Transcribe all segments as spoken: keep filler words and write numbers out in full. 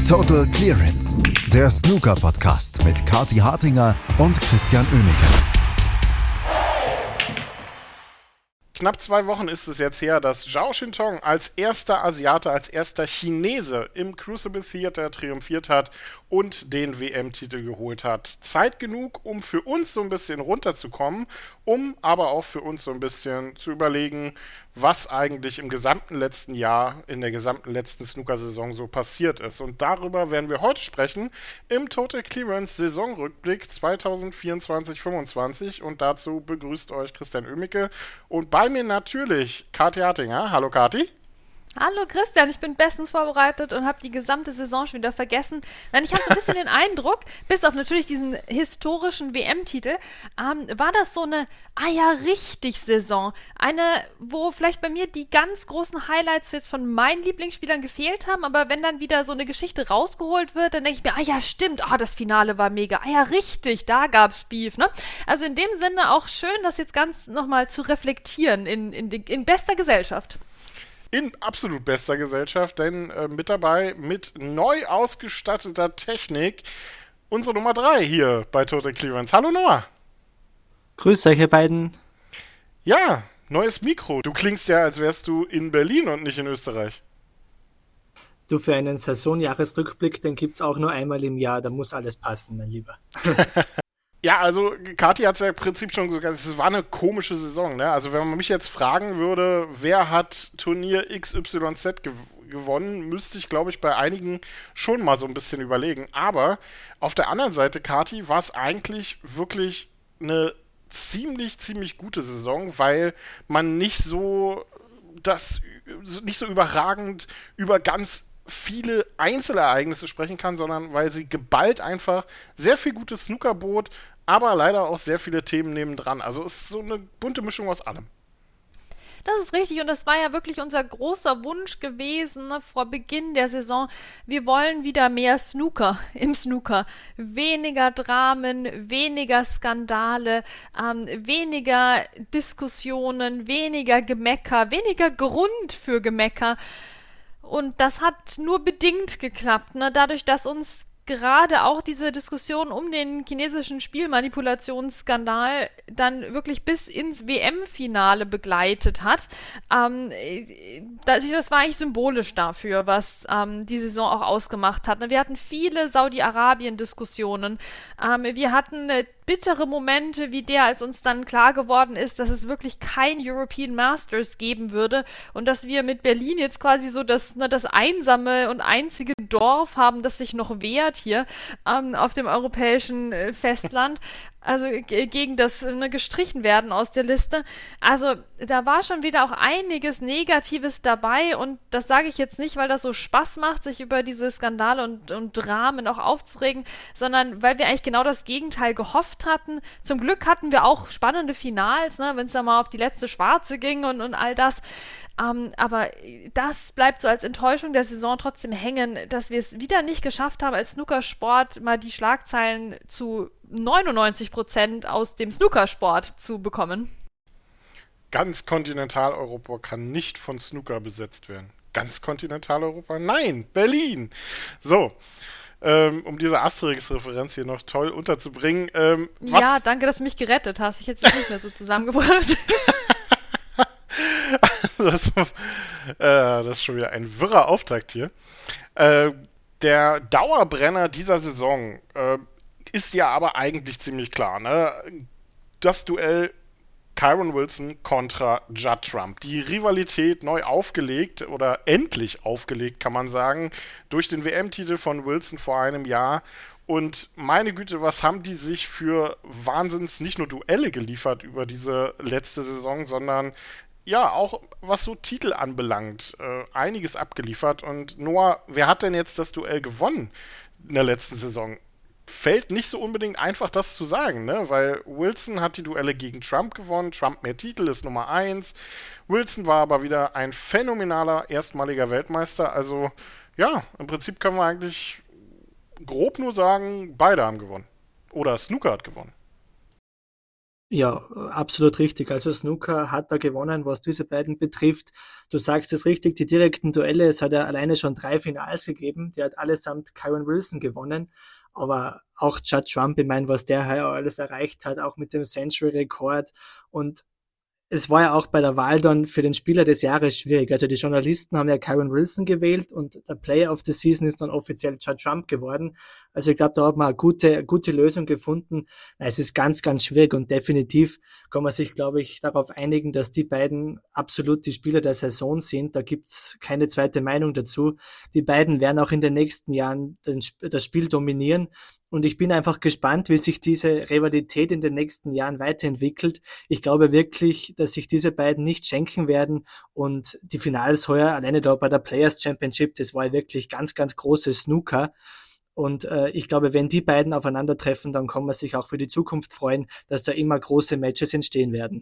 Total Clearance, der Snooker-Podcast mit Kathi Hartinger und Christian Oemeke. Knapp zwei Wochen ist es jetzt her, dass Zhao Shintong als erster Asiate, als erster Chinese im Crucible Theater triumphiert hat und den W M-Titel geholt hat. Zeit genug, um für uns so ein bisschen runterzukommen, um aber auch für uns so ein bisschen zu überlegen, was eigentlich im gesamten letzten Jahr, in der gesamten letzten Snooker-Saison so passiert ist. Und darüber werden wir heute sprechen im Total Clearance Saisonrückblick zwanzig vierundzwanzig fünfundzwanzig. Und dazu begrüßt euch Christian Oemeke und bei mir natürlich Kathi Hartinger. Hallo Kathi. Hallo Christian, ich bin bestens vorbereitet und habe die gesamte Saison schon wieder vergessen. Nein, ich habe so ein bisschen den Eindruck, bis auf natürlich diesen historischen W M-Titel, ähm, war das so eine, ah ja, richtig Saison. Eine, wo vielleicht bei mir die ganz großen Highlights jetzt von meinen Lieblingsspielern gefehlt haben, aber wenn dann wieder so eine Geschichte rausgeholt wird, dann denke ich mir, ah ja, stimmt, ah, das Finale war mega, ah ja, richtig, da gab's Beef, ne? Also in dem Sinne auch schön, das jetzt ganz nochmal zu reflektieren in, in, in bester Gesellschaft. In absolut bester Gesellschaft, denn äh, mit dabei mit neu ausgestatteter Technik unsere Nummer drei hier bei Total Clearance. Hallo Noah. Grüß euch, ihr beiden. Ja, neues Mikro. Du klingst ja, als wärst du in Berlin und nicht in Österreich. Du, für einen Saisonjahresrückblick, den gibt's auch nur einmal im Jahr, da muss alles passen, mein Lieber. Ja, also Kathi hat es ja im Prinzip schon gesagt, es war eine komische Saison, ne? Also wenn man mich jetzt fragen würde, wer hat Turnier X Y Z gew- gewonnen, müsste ich, glaube ich, bei einigen schon mal so ein bisschen überlegen. Aber auf der anderen Seite, Kathi, war es eigentlich wirklich eine ziemlich, ziemlich gute Saison, weil man nicht so das nicht so überragend über ganz viele Einzelereignisse sprechen kann, sondern weil sie geballt einfach sehr viel gutes Snooker bot, aber leider auch sehr viele Themen nebendran. Also es ist so eine bunte Mischung aus allem. Das ist richtig und das war ja wirklich unser großer Wunsch gewesen, ne, vor Beginn der Saison. Wir wollen wieder mehr Snooker im Snooker. Weniger Dramen, weniger Skandale, ähm, weniger Diskussionen, weniger Gemecker, weniger Grund für Gemecker. Und das hat nur bedingt geklappt, ne? Dadurch, dass uns gerade auch diese Diskussion um den chinesischen Spielmanipulationsskandal dann wirklich bis ins W M-Finale begleitet hat. Ähm, das war eigentlich symbolisch dafür, was ähm, die Saison auch ausgemacht hat. Wir hatten viele Saudi-Arabien-Diskussionen. Ähm, wir hatten äh, bittere Momente wie der, als uns dann klar geworden ist, dass es wirklich kein European Masters geben würde und dass wir mit Berlin jetzt quasi so das, ne, das einsame und einzige Dorf haben, das sich noch wehrt hier ähm, auf dem europäischen äh, Festland. Also g- gegen das ne, gestrichen werden aus der Liste. Also da war schon wieder auch einiges Negatives dabei und das sage ich jetzt nicht, weil das so Spaß macht, sich über diese Skandale und, und Dramen auch aufzuregen, sondern weil wir eigentlich genau das Gegenteil gehofft hatten. Zum Glück hatten wir auch spannende Finals, ne, wenn es da mal auf die letzte Schwarze ging und, und all das. Um, aber das bleibt so als Enttäuschung der Saison trotzdem hängen, dass wir es wieder nicht geschafft haben, als Snookersport mal die Schlagzeilen zu neunundneunzig Prozent aus dem Snookersport zu bekommen. Ganz Kontinentaleuropa kann nicht von Snooker besetzt werden. Ganz Kontinentaleuropa? Nein, Berlin! So, ähm, um diese Asterix-Referenz hier noch toll unterzubringen. Ähm, was ja, danke, dass du mich gerettet hast. Ich hätte es nicht mehr so zusammengebracht. Das, äh, das ist schon wieder ein wirrer Auftakt hier. Äh, der Dauerbrenner dieser Saison äh, ist ja aber eigentlich ziemlich klar, ne? Das Duell Kyren Wilson kontra Judd Trump. Die Rivalität neu aufgelegt oder endlich aufgelegt, kann man sagen, durch den W M-Titel von Wilson vor einem Jahr. Und meine Güte, was haben die sich für Wahnsinns nicht nur Duelle geliefert über diese letzte Saison, sondern ja, auch was so Titel anbelangt, äh, einiges abgeliefert. Und Noah, wer hat denn jetzt das Duell gewonnen in der letzten Saison? Fällt nicht so unbedingt einfach, das zu sagen, ne? Weil Wilson hat die Duelle gegen Trump gewonnen, Trump mehr Titel, ist Nummer eins. Wilson war aber wieder ein phänomenaler erstmaliger Weltmeister. Also ja, im Prinzip können wir eigentlich grob nur sagen, beide haben gewonnen. Oder Snooker hat gewonnen. Ja, absolut richtig. Also Snooker hat da gewonnen, was diese beiden betrifft. Du sagst es richtig, die direkten Duelle, es hat ja alleine schon drei Finals gegeben, die hat allesamt Kyron Wilson gewonnen, aber auch Judd Trump, ich meine, was der heuer alles erreicht hat, auch mit dem Century-Rekord, und es war ja auch bei der Wahl dann für den Spieler des Jahres schwierig. Also die Journalisten haben ja Kyron Wilson gewählt und der Player of the Season ist dann offiziell Judd Trump geworden. Also ich glaube, da hat man eine gute, gute Lösung gefunden. Es ist ganz, ganz schwierig und definitiv kann man sich, glaube ich, darauf einigen, dass die beiden absolut die Spieler der Saison sind. Da gibt's keine zweite Meinung dazu. Die beiden werden auch in den nächsten Jahren den, das Spiel dominieren. Und ich bin einfach gespannt, wie sich diese Rivalität in den nächsten Jahren weiterentwickelt. Ich glaube wirklich, dass sich diese beiden nicht schenken werden. Und die Finals heuer, alleine da bei der Players Championship, das war wirklich ganz, ganz großes Snooker. Und äh, ich glaube, wenn die beiden aufeinandertreffen, dann kann man sich auch für die Zukunft freuen, dass da immer große Matches entstehen werden.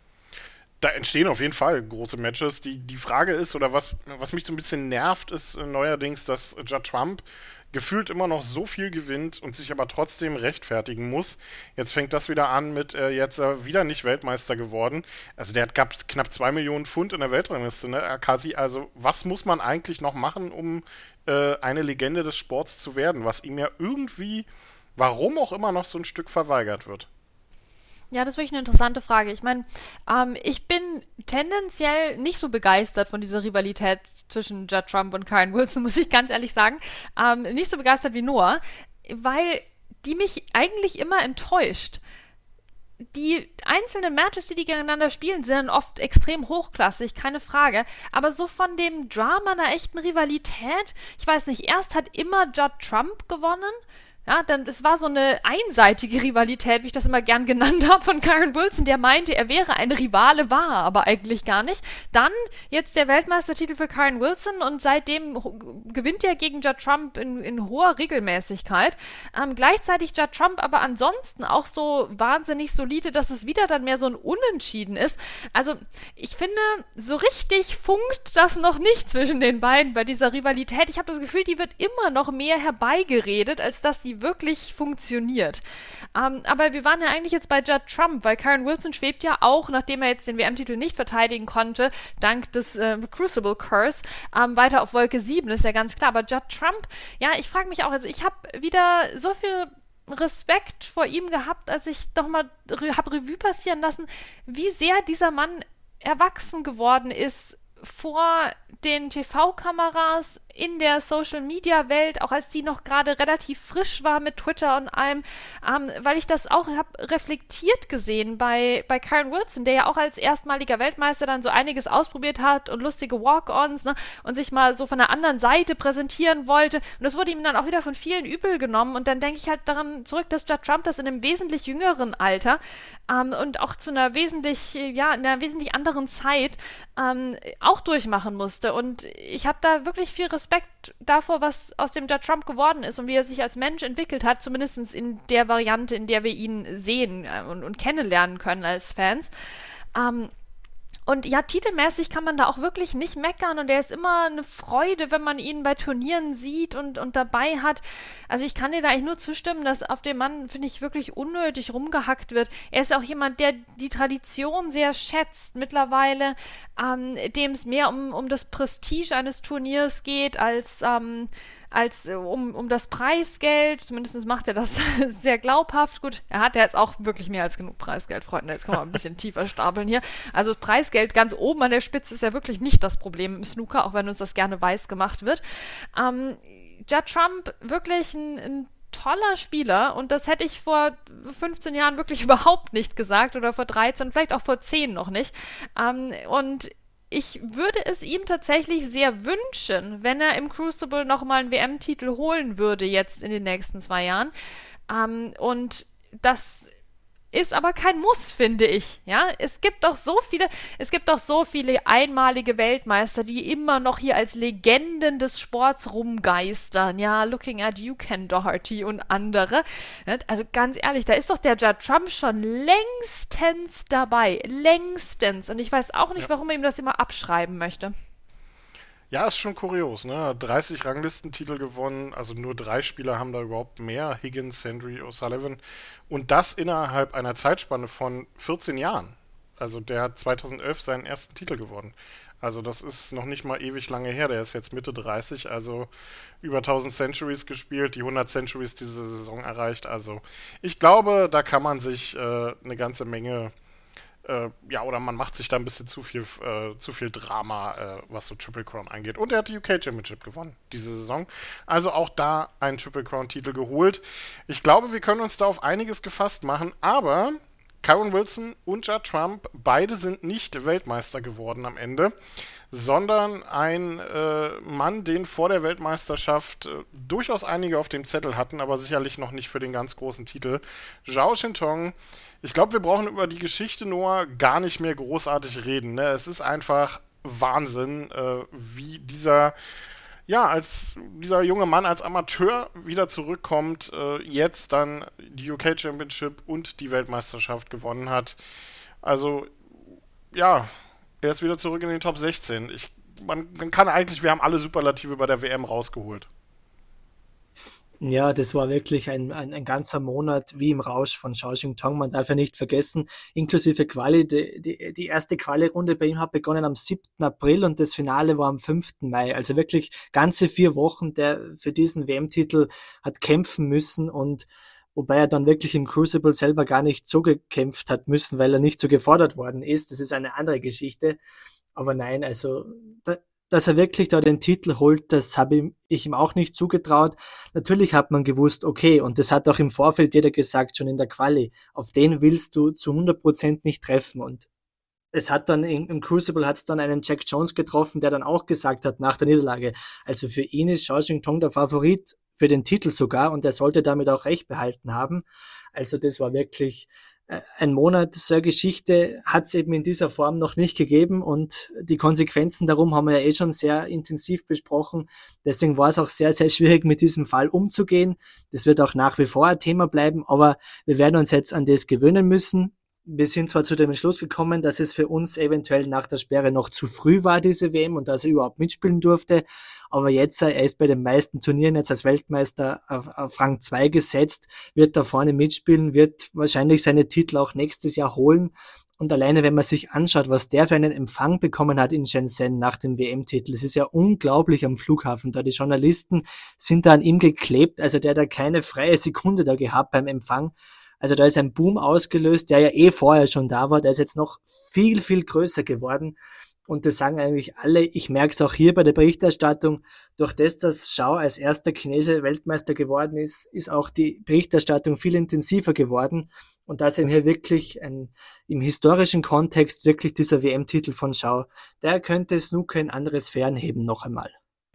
Da entstehen auf jeden Fall große Matches. Die, die Frage ist, oder was, was mich so ein bisschen nervt, ist äh, neuerdings, dass Judd Trump gefühlt immer noch so viel gewinnt und sich aber trotzdem rechtfertigen muss. Jetzt fängt das wieder an mit, äh, jetzt äh, wieder nicht Weltmeister geworden. Also der hat gehabt knapp zwei Millionen Pfund in der Weltrangliste, ne, Akati. Also was muss man eigentlich noch machen, um äh, eine Legende des Sports zu werden, was ihm ja irgendwie, warum auch immer, noch so ein Stück verweigert wird? Ja, das ist wirklich eine interessante Frage. Ich meine, ähm, ich bin tendenziell nicht so begeistert von dieser Rivalität zwischen Judd Trump und Kyron Wilson, muss ich ganz ehrlich sagen. Ähm, nicht so begeistert wie Noah, weil die mich eigentlich immer enttäuscht. Die einzelnen Matches, die die gegeneinander spielen, sind dann oft extrem hochklassig, keine Frage. Aber so von dem Drama einer echten Rivalität, ich weiß nicht, erst hat immer Judd Trump gewonnen. Ja, dann, es war so eine einseitige Rivalität, wie ich das immer gern genannt habe, von Kyron Wilson, der meinte, er wäre ein Rivale, war er aber eigentlich gar nicht. Dann jetzt der Weltmeistertitel für Kyron Wilson und seitdem gewinnt er gegen Judd Trump in, in hoher Regelmäßigkeit. Ähm, gleichzeitig Judd Trump aber ansonsten auch so wahnsinnig solide, dass es wieder dann mehr so ein Unentschieden ist. Also ich finde, so richtig funkt das noch nicht zwischen den beiden bei dieser Rivalität. Ich habe das Gefühl, die wird immer noch mehr herbeigeredet, als dass sie wirklich funktioniert. Ähm, aber wir waren ja eigentlich jetzt bei Judd Trump, weil Kyron Wilson schwebt ja auch, nachdem er jetzt den W M-Titel nicht verteidigen konnte, dank des äh, Crucible Curse, ähm, weiter auf Wolke sieben, ist ja ganz klar. Aber Judd Trump, ja, ich frage mich auch, also ich habe wieder so viel Respekt vor ihm gehabt, als ich doch mal re- habe Revue passieren lassen, wie sehr dieser Mann erwachsen geworden ist vor den T V-Kameras, in der Social-Media-Welt, auch als die noch gerade relativ frisch war mit Twitter und allem, ähm, weil ich das auch habe reflektiert gesehen bei, bei Kyron Wilson, der ja auch als erstmaliger Weltmeister dann so einiges ausprobiert hat und lustige Walk-Ons, ne, und sich mal so von der anderen Seite präsentieren wollte. Und das wurde ihm dann auch wieder von vielen übel genommen. Und dann denke ich halt daran zurück, dass Judd Trump das in einem wesentlich jüngeren Alter ähm, und auch zu einer wesentlich, ja, in einer wesentlich anderen Zeit ähm, auch durchmachen musste. Und ich habe da wirklich viel Respekt Respekt davor, was aus dem Judd Trump geworden ist und wie er sich als Mensch entwickelt hat, zumindest in der Variante, in der wir ihn sehen und, und kennenlernen können als Fans. Ähm, Und ja, titelmäßig kann man da auch wirklich nicht meckern und er ist immer eine Freude, wenn man ihn bei Turnieren sieht und, und dabei hat. Also ich kann dir da eigentlich nur zustimmen, dass auf dem Mann, finde ich, wirklich unnötig rumgehackt wird. Er ist auch jemand, der die Tradition sehr schätzt mittlerweile, ähm, dem es mehr um, um das Prestige eines Turniers geht, als ähm, als äh, um, um das Preisgeld. Zumindest macht er das sehr glaubhaft. Gut, er hat ja jetzt auch wirklich mehr als genug Preisgeld, Freunde. Jetzt können wir ein bisschen tiefer stapeln hier. Also das Preisgeld ganz oben an der Spitze ist ja wirklich nicht das Problem im Snooker, auch wenn uns das gerne weiß gemacht wird. Ähm, Judd Trump, wirklich ein, ein toller Spieler und das hätte ich vor fünfzehn Jahren wirklich überhaupt nicht gesagt oder vor dreizehn, vielleicht auch vor zehn noch nicht. Ähm, und ich würde es ihm tatsächlich sehr wünschen, wenn er im Crucible nochmal einen W M-Titel holen würde jetzt in den nächsten zwei Jahren. Ähm, und das ist aber kein Muss, finde ich. Ja, es gibt doch so viele, es gibt doch so viele einmalige Weltmeister, die immer noch hier als Legenden des Sports rumgeistern. Ja, looking at you, Ken Doherty und andere. Also ganz ehrlich, da ist doch der Judd Trump schon längstens dabei. Längstens. Und ich weiß auch nicht, Ja. warum er ihm das immer abschreiben möchte. Ja, ist schon kurios, ne? dreißig Ranglistentitel gewonnen, also nur drei Spieler haben da überhaupt mehr, Higgins, Hendry, O'Sullivan. Und das innerhalb einer Zeitspanne von vierzehn Jahren. Also der hat zweitausendelf seinen ersten Titel gewonnen. Also das ist noch nicht mal ewig lange her, der ist jetzt Mitte dreißig, also über tausend Centuries gespielt, die hundert Centuries diese Saison erreicht. Also ich glaube, da kann man sich äh, eine ganze Menge äh, ja, oder man macht sich da ein bisschen zu viel, äh, zu viel Drama, äh, was so Triple Crown angeht. Und er hat die U K Championship gewonnen, diese Saison. Also auch da einen Triple Crown-Titel geholt. Ich glaube, wir können uns da auf einiges gefasst machen, aber Kyron Wilson und Judd Trump, beide sind nicht Weltmeister geworden am Ende, sondern ein äh, Mann, den vor der Weltmeisterschaft äh, durchaus einige auf dem Zettel hatten, aber sicherlich noch nicht für den ganz großen Titel. Zhao Shintong. Ich glaube, wir brauchen über die Geschichte Noah gar nicht mehr großartig reden. Ne? Es ist einfach Wahnsinn, äh, wie dieser, ja, als dieser junge Mann als Amateur wieder zurückkommt, äh, jetzt dann die U K Championship und die Weltmeisterschaft gewonnen hat. Also, ja, er ist wieder zurück in den Top sechzehn. Ich, man, man kann eigentlich, wir haben alle Superlative bei der W M rausgeholt. Ja, das war wirklich ein, ein, ein ganzer Monat wie im Rausch von Zhao Shintong. Man darf ja nicht vergessen, inklusive Quali, die, die, die erste Quali-Runde bei ihm hat begonnen am siebten April und das Finale war am fünften Mai. Also wirklich ganze vier Wochen, der für diesen W M-Titel hat kämpfen müssen und wobei er dann wirklich im Crucible selber gar nicht so gekämpft hat müssen, weil er nicht so gefordert worden ist. Das ist eine andere Geschichte. Aber nein, also da, dass er wirklich da den Titel holt, das habe ich ihm auch nicht zugetraut. Natürlich hat man gewusst, okay, und das hat auch im Vorfeld jeder gesagt, schon in der Quali, auf den willst du zu hundert Prozent nicht treffen. Und es hat dann im, im Crucible hat es dann einen Jack Jones getroffen, der dann auch gesagt hat nach der Niederlage, also für ihn ist Zhao Shintong der Favorit für den Titel sogar und er sollte damit auch recht behalten haben. Also das war wirklich ein Monat zur Geschichte, hat es eben in dieser Form noch nicht gegeben und die Konsequenzen darum haben wir ja eh schon sehr intensiv besprochen. Deswegen war es auch sehr, sehr schwierig, mit diesem Fall umzugehen. Das wird auch nach wie vor ein Thema bleiben, aber wir werden uns jetzt an das gewöhnen müssen. Wir sind zwar zu dem Entschluss gekommen, dass es für uns eventuell nach der Sperre noch zu früh war, diese W M, und dass er überhaupt mitspielen durfte. Aber jetzt, er ist bei den meisten Turnieren jetzt als Weltmeister auf, auf Rang zwei gesetzt, wird da vorne mitspielen, wird wahrscheinlich seine Titel auch nächstes Jahr holen. Und alleine, wenn man sich anschaut, was der für einen Empfang bekommen hat in Shenzhen nach dem W M-Titel, es ist ja unglaublich am Flughafen. Da die Journalisten sind da an ihm geklebt, also der hat da keine freie Sekunde da gehabt beim Empfang. Also da ist ein Boom ausgelöst, der ja eh vorher schon da war, der ist jetzt noch viel, viel größer geworden. Und das sagen eigentlich alle, ich merke es auch hier bei der Berichterstattung, durch das, dass Zhao als erster Chinese Weltmeister geworden ist, ist auch die Berichterstattung viel intensiver geworden. Und da ist eben hier wirklich ein, im historischen Kontext wirklich dieser W M-Titel von Zhao, der könnte Snooker in andere Sphären heben noch einmal.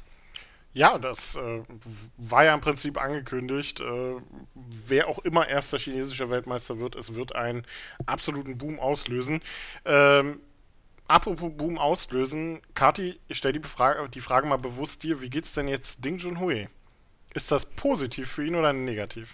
Ja, das äh, war ja im Prinzip angekündigt. Äh, wer auch immer erster chinesischer Weltmeister wird, es wird einen absoluten Boom auslösen. Ähm, apropos Boom auslösen, Kathi, ich stelle die Frage, die Frage mal bewusst dir, wie geht's denn jetzt Ding Junhui? Ist das positiv für ihn oder negativ?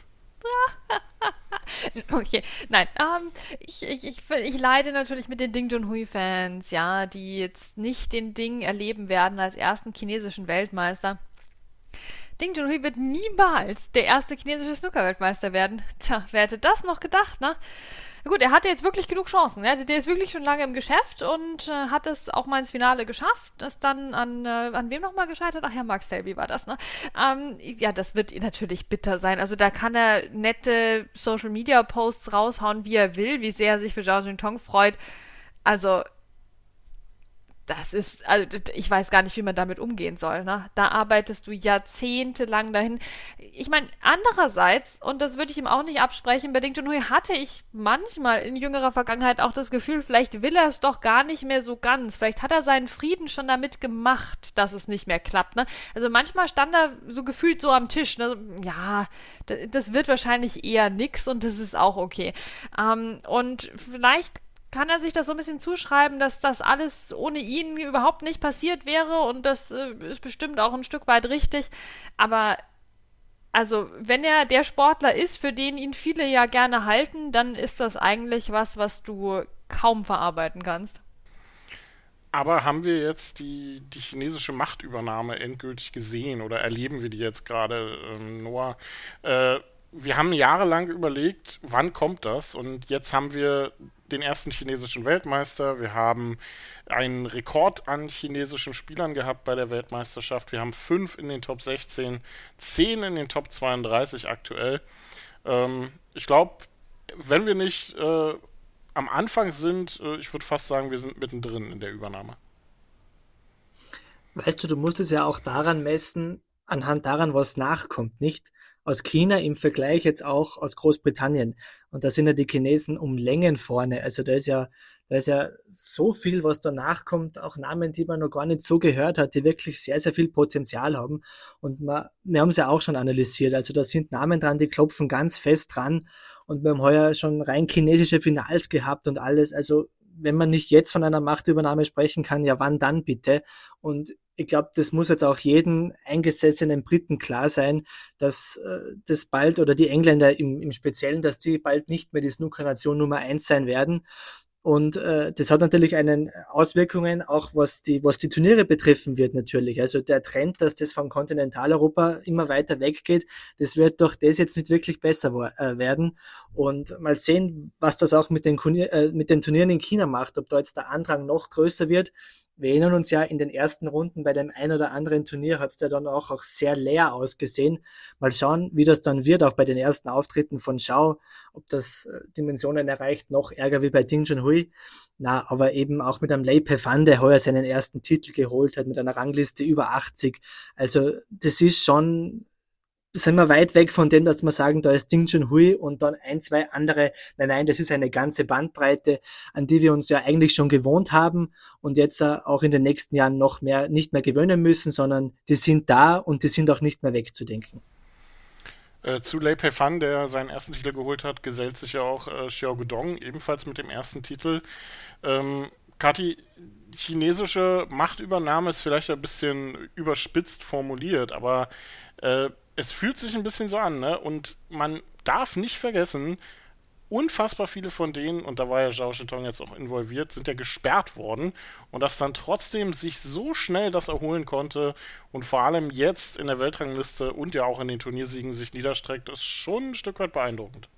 Okay, nein, ähm, ich, ich, ich, ich leide natürlich mit den Ding Junhui-Fans, ja, die jetzt nicht den Ding erleben werden als ersten chinesischen Weltmeister. Ding Junhui wird niemals der erste chinesische Snooker-Weltmeister werden. Tja, wer hätte das noch gedacht, ne? Gut, er hatte jetzt wirklich genug Chancen. Ja? Der ist wirklich schon lange im Geschäft und äh, hat es auch mal ins Finale geschafft. Ist dann an, äh, an wem nochmal gescheitert? Ach ja, Max Selby war das, ne? Ähm, ja, das wird natürlich bitter sein. Also da kann er nette Social-Media-Posts raushauen, wie er will, wie sehr er sich für Zhao Shintong freut. Also das ist, also ich weiß gar nicht, wie man damit umgehen soll, ne? Da arbeitest du jahrzehntelang dahin. Ich meine, andererseits, und das würde ich ihm auch nicht absprechen, bei Ding Junhui hatte ich manchmal in jüngerer Vergangenheit auch das Gefühl, vielleicht will er es doch gar nicht mehr so ganz. Vielleicht hat er seinen Frieden schon damit gemacht, dass es nicht mehr klappt, ne? Also manchmal stand er so gefühlt so am Tisch, ne? Ja, das wird wahrscheinlich eher nix und das ist auch okay. Ähm, und vielleicht kann er sich das so ein bisschen zuschreiben, dass das alles ohne ihn überhaupt nicht passiert wäre und das äh, ist bestimmt auch ein Stück weit richtig, aber also wenn er der Sportler ist, für den ihn viele ja gerne halten, dann ist das eigentlich was, was du kaum verarbeiten kannst. aber haben wir jetzt die, die chinesische Machtübernahme endgültig gesehen oder erleben wir die jetzt gerade, ähm, Noah? Äh, wir haben jahrelang überlegt, wann kommt das? Und jetzt haben wir den ersten chinesischen Weltmeister. Wir haben einen Rekord an chinesischen Spielern gehabt bei der Weltmeisterschaft. Wir haben fünf in den Top sechzehn, zehn in den Top zweiunddreißig aktuell. Ähm, ich glaube, wenn wir nicht äh, am Anfang sind, äh, ich würde fast sagen, wir sind mittendrin in der Übernahme. Weißt du, du musst es ja auch daran messen, anhand daran, was nachkommt, nicht? Aus China im Vergleich jetzt auch aus Großbritannien. Und da sind ja die Chinesen um Längen vorne. Also da ist ja, da ist ja so viel, was da nachkommt, auch Namen, die man noch gar nicht so gehört hat, die wirklich sehr, sehr viel Potenzial haben. Und man, wir haben es ja auch schon analysiert. Also da sind Namen dran, die klopfen ganz fest dran. Und wir haben heuer schon rein chinesische Finals gehabt und alles. Also wenn man nicht jetzt von einer Machtübernahme sprechen kann, ja wann dann bitte? Und ich glaube, das muss jetzt auch jedem eingesessenen Briten klar sein, dass äh, das bald, oder die Engländer im, im Speziellen, dass die bald nicht mehr die Snooker-Nation Nummer eins sein werden. Und äh, das hat natürlich einen Auswirkungen, auch was die, was die Turniere betreffen wird natürlich. Also der Trend, dass das von Kontinentaleuropa immer weiter weggeht, das wird durch das jetzt nicht wirklich besser äh, werden. Und mal sehen, was das auch mit den, äh, mit den Turnieren in China macht, ob da jetzt der Andrang noch größer wird. Wir erinnern uns ja, in den ersten Runden bei dem ein oder anderen Turnier hat es ja dann auch, auch sehr leer ausgesehen. Mal schauen, wie das dann wird, auch bei den ersten Auftritten von Zhao, ob das äh, Dimensionen erreicht, noch ärger wie bei Ding Junhui. Na, aber eben auch mit einem Lei Pefan, der heuer seinen ersten Titel geholt hat, mit einer Rangliste über achtzig. Also das ist schon, sind wir weit weg von dem, dass wir sagen, da ist Ding Junhui und dann ein, zwei andere. Nein, nein, das ist eine ganze Bandbreite, an die wir uns ja eigentlich schon gewohnt haben und jetzt auch in den nächsten Jahren noch mehr, nicht mehr gewöhnen müssen, sondern die sind da und die sind auch nicht mehr wegzudenken. Äh, zu Lei Pefan, der seinen ersten Titel geholt hat, gesellt sich ja auch äh, Xiao Guodong, ebenfalls mit dem ersten Titel. Ähm, Kathi, chinesische Machtübernahme ist vielleicht ein bisschen überspitzt formuliert, aber äh, es fühlt sich ein bisschen so an, ne? Und man darf nicht vergessen, unfassbar viele von denen, und da war ja Zhao Zhitong jetzt auch involviert, sind ja gesperrt worden. Und dass dann trotzdem sich so schnell das erholen konnte und vor allem jetzt in der Weltrangliste und ja auch in den Turniersiegen sich niederstreckt, ist schon ein Stück weit beeindruckend.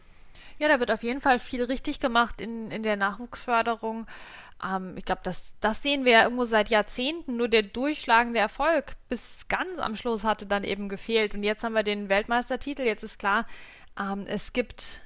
Ja, da wird auf jeden Fall viel richtig gemacht in, in der Nachwuchsförderung. Ähm, ich glaube, das, das sehen wir ja irgendwo seit Jahrzehnten. Nur der durchschlagende Erfolg bis ganz am Schluss hatte dann eben gefehlt. Und jetzt haben wir den Weltmeistertitel. Jetzt ist klar, ähm, es gibt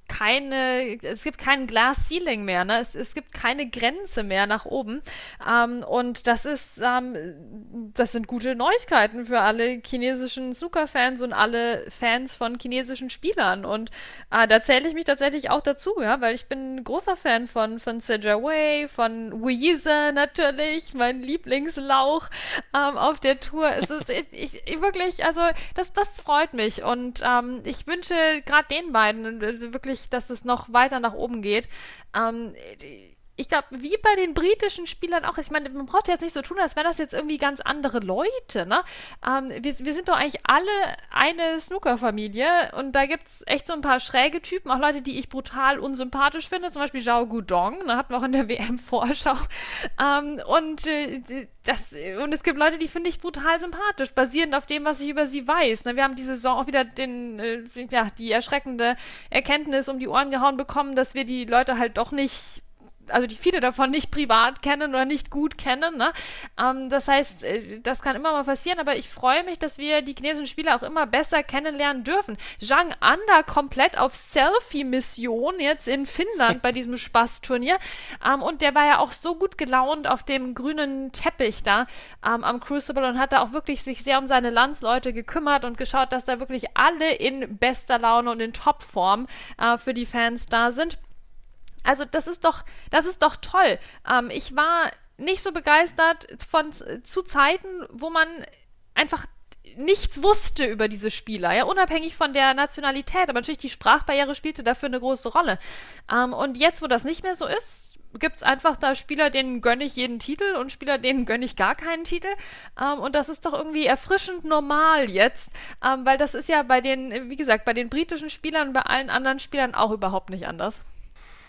keine, es gibt kein Glass Ceiling mehr, ne? Es, es gibt keine Grenze mehr nach oben. Ähm, und das ist, ähm, das sind gute Neuigkeiten für alle chinesischen Snooker-Fans und alle Fans von chinesischen Spielern. Und äh, da zähle ich mich tatsächlich auch dazu, ja, weil ich bin ein großer Fan von, von Sejia Wei, von Weise natürlich, mein Lieblingslauch ähm, auf der Tour. Es ist, ich, ich, wirklich, also das, das freut mich. Und ähm, ich wünsche gerade den beiden also wirklich, dass es noch weiter nach oben geht. Ähm, ich glaube, wie bei den britischen Spielern auch, ich meine, man braucht jetzt nicht so tun, als wären das jetzt irgendwie ganz andere Leute, ne? Ähm, wir, wir sind doch eigentlich alle eine Snooker-Familie und da gibt es echt so ein paar schräge Typen, auch Leute, die ich brutal unsympathisch finde, zum Beispiel Zhao Guodong, ne, hatten wir auch in der W M-Vorschau. Ähm, und, äh, das, und es gibt Leute, die finde ich brutal sympathisch, basierend auf dem, was ich über sie weiß. Ne? Wir haben diese Saison auch wieder den, äh, ja, die erschreckende Erkenntnis um die Ohren gehauen bekommen, dass wir die Leute halt doch nicht, also die viele davon nicht privat kennen oder nicht gut kennen, ne? Ähm, das heißt, das kann immer mal passieren, aber ich freue mich, dass wir die chinesischen Spieler auch immer besser kennenlernen dürfen. Zhang Anda komplett auf Selfie-Mission jetzt in Finnland bei diesem Spaßturnier ähm, und der war ja auch so gut gelaunt auf dem grünen Teppich da ähm, am Crucible und hat da auch wirklich sich sehr um seine Landsleute gekümmert und geschaut, dass da wirklich alle in bester Laune und in Topform äh, für die Fans da sind. Also das ist doch, das ist doch toll. Ähm, ich war nicht so begeistert von zu Zeiten, wo man einfach nichts wusste über diese Spieler, ja, unabhängig von der Nationalität, aber natürlich die Sprachbarriere spielte dafür eine große Rolle. Ähm, und jetzt, wo das nicht mehr so ist, gibt es einfach da Spieler, denen gönne ich jeden Titel und Spieler, denen gönne ich gar keinen Titel. Ähm, und das ist doch irgendwie erfrischend normal jetzt, ähm, weil das ist ja bei den, wie gesagt, bei den britischen Spielern und bei allen anderen Spielern auch überhaupt nicht anders.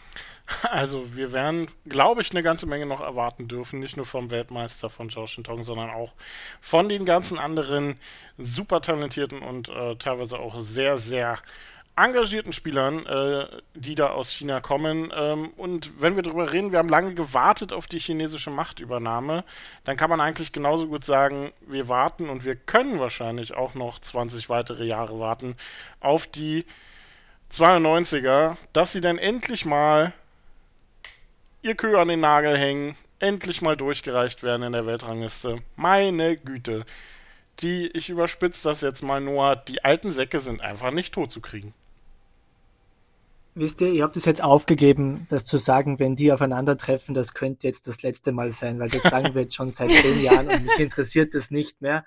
Also wir werden, glaube ich, eine ganze Menge noch erwarten dürfen, nicht nur vom Weltmeister von Zhao Shintong, sondern auch von den ganzen anderen super talentierten und äh, teilweise auch sehr, sehr engagierten Spielern, äh, die da aus China kommen. Ähm, und wenn wir darüber reden, wir haben lange gewartet auf die chinesische Machtübernahme, dann kann man eigentlich genauso gut sagen, wir warten und wir können wahrscheinlich auch noch zwanzig weitere Jahre warten auf die zweiundneunziger, dass sie dann endlich mal ihr Kö an den Nagel hängen, endlich mal durchgereicht werden in der Weltrangliste. Meine Güte. Die, ich überspitze das jetzt mal nur, die alten Säcke sind einfach nicht tot zu kriegen. Wisst ihr, ich habe das jetzt aufgegeben, das zu sagen, wenn die aufeinandertreffen, das könnte jetzt das letzte Mal sein, weil das sagen wir jetzt schon seit zehn Jahren und mich interessiert das nicht mehr.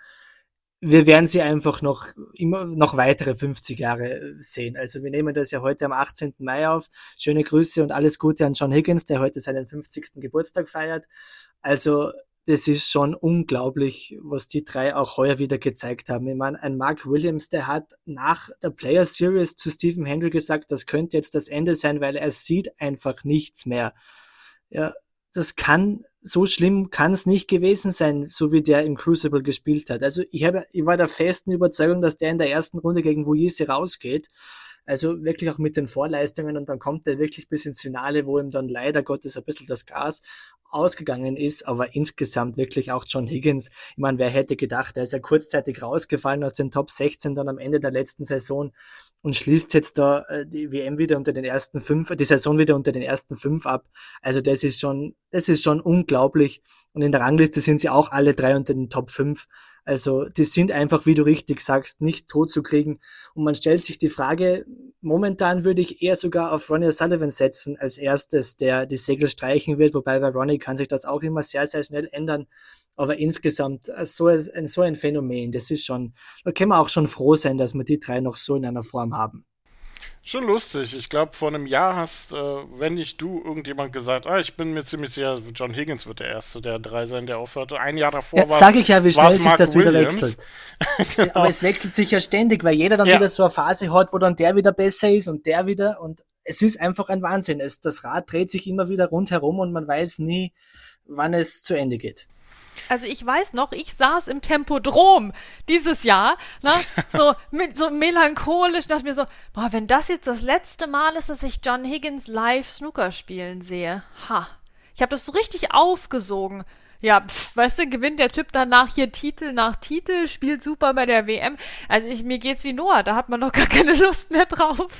Wir werden sie einfach noch immer noch weitere fünfzig Jahre sehen. Also wir nehmen das ja heute am achtzehnten Mai auf. Schöne Grüße und alles Gute an John Higgins, der heute seinen fünfzigsten Geburtstag feiert. Also das ist schon unglaublich, was die drei auch heuer wieder gezeigt haben. Ich meine, ein Mark Williams, der hat nach der Player Series zu Stephen Hendry gesagt, das könnte jetzt das Ende sein, weil er sieht einfach nichts mehr. Ja, das kann, so schlimm kann es nicht gewesen sein, so wie der im Crucible gespielt hat. Also ich habe, ich war der festen Überzeugung, dass der in der ersten Runde gegen Wuyise rausgeht. Also wirklich auch mit den Vorleistungen und dann kommt er wirklich bis ins Finale, wo ihm dann leider Gottes ein bisschen das Gas ausgegangen ist, aber insgesamt wirklich auch John Higgins. Ich meine, wer hätte gedacht, er ist ja kurzzeitig rausgefallen aus den Top sechzehn dann am Ende der letzten Saison und schließt jetzt da äh, die W M wieder unter den ersten fünf, die Saison wieder unter den ersten fünf ab. Also das ist schon, das ist schon unglaublich. Und in der Rangliste sind sie auch alle drei unter den Top fünf. Also die sind einfach, wie du richtig sagst, nicht tot zu kriegen. Und man stellt sich die Frage, momentan würde ich eher sogar auf Ronnie O'Sullivan setzen als erstes, der die Segel streichen wird, wobei bei Ronnie kann sich das auch immer sehr, sehr schnell ändern. Aber insgesamt so ein, so ein Phänomen, das ist schon, da können wir auch schon froh sein, dass wir die drei noch so in einer Form haben. Schon lustig. Ich glaube, vor einem Jahr hast, äh, wenn nicht du, irgendjemand gesagt, ah, ich bin mir ziemlich sicher, John Higgins wird der Erste der drei sein, der aufhörte. Ein Jahr davor ja, war sage ich ja, wie schnell sich Mark das Williams. wieder wechselt. Genau. Aber es wechselt sich ja ständig, weil jeder dann ja. wieder so eine Phase hat, wo dann der wieder besser ist und der wieder und es ist einfach ein Wahnsinn. Es, das Rad dreht sich immer wieder rundherum und man weiß nie, wann es zu Ende geht. Also ich weiß noch, ich saß im Tempodrom dieses Jahr, ne, so mit so melancholisch, dachte mir so, boah, wenn das jetzt das letzte Mal ist, dass ich John Higgins live Snooker spielen sehe, ha, ich habe das so richtig aufgesogen. Ja, pf, weißt du, gewinnt der Typ danach hier Titel nach Titel, spielt super bei der W M. Also ich, mir geht's wie Noah, da hat man doch gar keine Lust mehr drauf.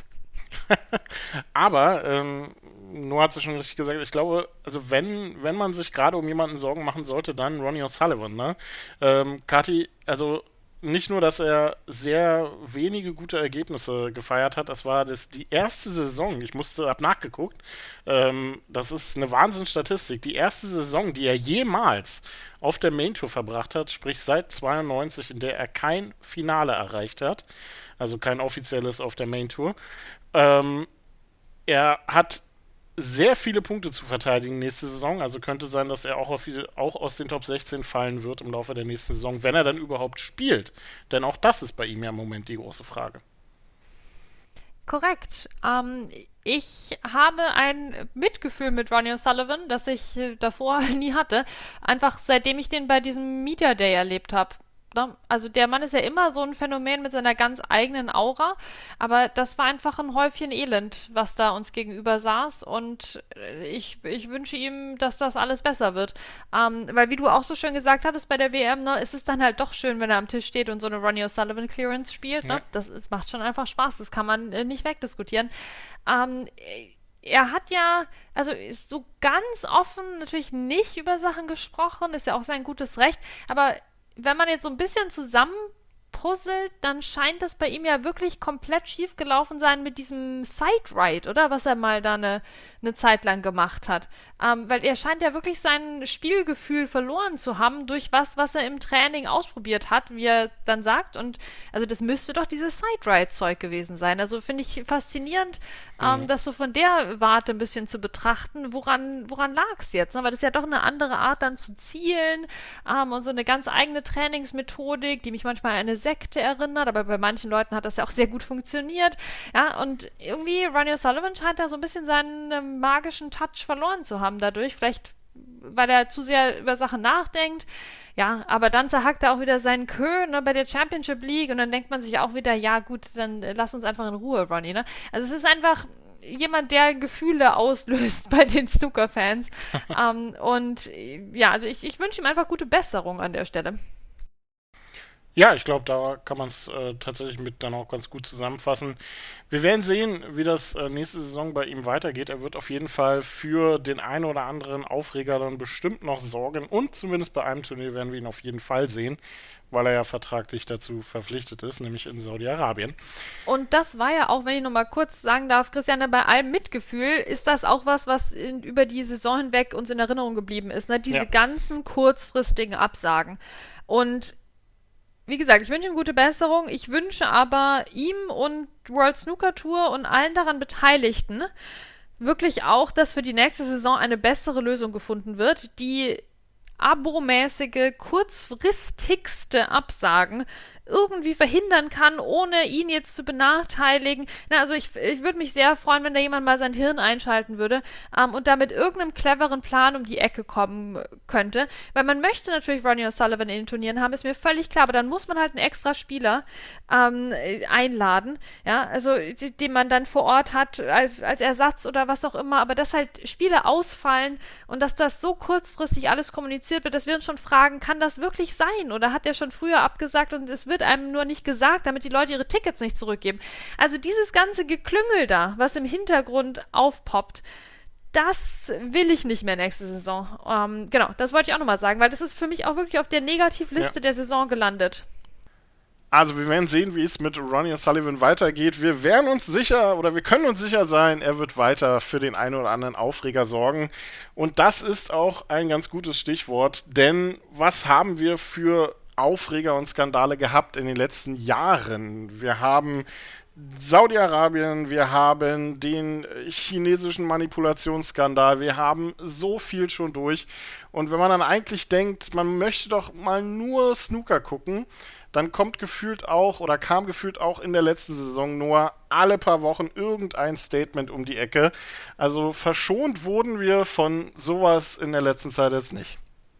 Aber, ähm, Noah hat es schon richtig gesagt, ich glaube, also wenn, wenn man sich gerade um jemanden Sorgen machen sollte, dann Ronnie O'Sullivan, ne? Ähm, Kati, also nicht nur, dass er sehr wenige gute Ergebnisse gefeiert hat, das war das, die erste Saison, ich musste, hab nachgeguckt, ähm, das ist eine Wahnsinnsstatistik, die erste Saison, die er jemals auf der Main Tour verbracht hat, sprich seit zweiundneunzig, in der er kein Finale erreicht hat, also kein offizielles auf der Main Tour. Ähm, er hat sehr viele Punkte zu verteidigen nächste Saison, also könnte sein, dass er auch, auf viele, auch aus den Top sechzehn fallen wird im Laufe der nächsten Saison, wenn er dann überhaupt spielt. Denn auch das ist bei ihm ja im Moment die große Frage. Korrekt. Ähm, ich habe ein Mitgefühl mit Ronnie O'Sullivan, das ich äh, davor nie hatte, einfach seitdem ich den bei diesem Media Day erlebt habe. Also der Mann ist ja immer so ein Phänomen mit seiner ganz eigenen Aura, aber das war einfach ein Häufchen Elend, was da uns gegenüber saß und ich, ich wünsche ihm, dass das alles besser wird. Ähm, weil wie du auch so schön gesagt hattest bei der W M, ne, ist es dann halt doch schön, wenn er am Tisch steht und so eine Ronnie O'Sullivan Clearance spielt. Ne? Ja. Das, das macht schon einfach Spaß, das kann man äh, nicht wegdiskutieren. Ähm, Er hat ja, also ist so ganz offen natürlich nicht über Sachen gesprochen, ist ja auch sein gutes Recht, aber wenn man jetzt so ein bisschen zusammenpuzzelt, dann scheint das bei ihm ja wirklich komplett schief gelaufen sein mit diesem Side-Ride, oder? Was er mal da eine, eine Zeit lang gemacht hat. Ähm, weil er scheint ja wirklich sein Spielgefühl verloren zu haben durch was, was er im Training ausprobiert hat, wie er dann sagt. Und also das müsste doch dieses Side-Ride-Zeug gewesen sein. Also finde ich faszinierend, mhm. ähm, das so von der Warte ein bisschen zu betrachten. Woran, woran lag es jetzt? Ne? Weil das ist ja doch eine andere Art dann zu zielen ähm, und so eine ganz eigene Trainingsmethodik, die mich manchmal an eine Effekte erinnert, aber bei manchen Leuten hat das ja auch sehr gut funktioniert. Ja, und irgendwie Ronnie O'Sullivan scheint da so ein bisschen seinen äh, magischen Touch verloren zu haben dadurch. Vielleicht, weil er zu sehr über Sachen nachdenkt. Ja, aber dann zerhackt er auch wieder seinen Kö, ne, bei der Championship League und dann denkt man sich auch wieder, ja gut, dann äh, lass uns einfach in Ruhe, Ronnie, ne? Also es ist einfach jemand, der Gefühle auslöst bei den Snooker-Fans. um, und ja, also ich, ich wünsche ihm einfach gute Besserung an der Stelle. Ja, ich glaube, da kann man es äh, tatsächlich mit dann auch ganz gut zusammenfassen. Wir werden sehen, wie das äh, nächste Saison bei ihm weitergeht. Er wird auf jeden Fall für den einen oder anderen Aufreger dann bestimmt noch sorgen und zumindest bei einem Turnier werden wir ihn auf jeden Fall sehen, weil er ja vertraglich dazu verpflichtet ist, nämlich in Saudi-Arabien. Und das war ja auch, wenn ich nochmal kurz sagen darf, Christiane, bei allem Mitgefühl ist das auch was, was in, über die Saison hinweg uns in Erinnerung geblieben ist, ne? Diese ja. ganzen kurzfristigen Absagen. Und wie gesagt, ich wünsche ihm gute Besserung. Ich wünsche aber ihm und World Snooker Tour und allen daran Beteiligten wirklich auch, dass für die nächste Saison eine bessere Lösung gefunden wird, die abomäßige, kurzfristigste Absagen irgendwie verhindern kann, ohne ihn jetzt zu benachteiligen. Na, also ich, ich würde mich sehr freuen, wenn da jemand mal sein Hirn einschalten würde ähm, und da mit irgendeinem cleveren Plan um die Ecke kommen könnte. Weil man möchte natürlich Ronnie O'Sullivan in den Turnieren haben, ist mir völlig klar, aber dann muss man halt einen extra Spieler ähm, einladen, ja, also den man dann vor Ort hat als, als Ersatz oder was auch immer, aber dass halt Spiele ausfallen und dass das so kurzfristig alles kommuniziert wird, dass wir uns schon fragen, kann das wirklich sein? Oder hat er schon früher abgesagt und es wird einem nur nicht gesagt, damit die Leute ihre Tickets nicht zurückgeben. Also dieses ganze Geklüngel da, was im Hintergrund aufpoppt, das will ich nicht mehr nächste Saison. Ähm, genau, das wollte ich auch nochmal sagen, weil das ist für mich auch wirklich auf der Negativliste ja. der Saison gelandet. Also wir werden sehen, wie es mit Ronnie O'Sullivan weitergeht. Wir werden uns sicher, oder wir können uns sicher sein, er wird weiter für den einen oder anderen Aufreger sorgen. Und das ist auch ein ganz gutes Stichwort, denn was haben wir für Aufreger und Skandale gehabt in den letzten Jahren? Wir haben Saudi-Arabien, wir haben den chinesischen Manipulationsskandal, wir haben so viel schon durch. Und wenn man dann eigentlich denkt, man möchte doch mal nur Snooker gucken, dann kommt gefühlt auch, oder kam gefühlt auch in der letzten Saison nur alle paar Wochen irgendein Statement um die Ecke. Also verschont wurden wir von sowas in der letzten Zeit jetzt nicht.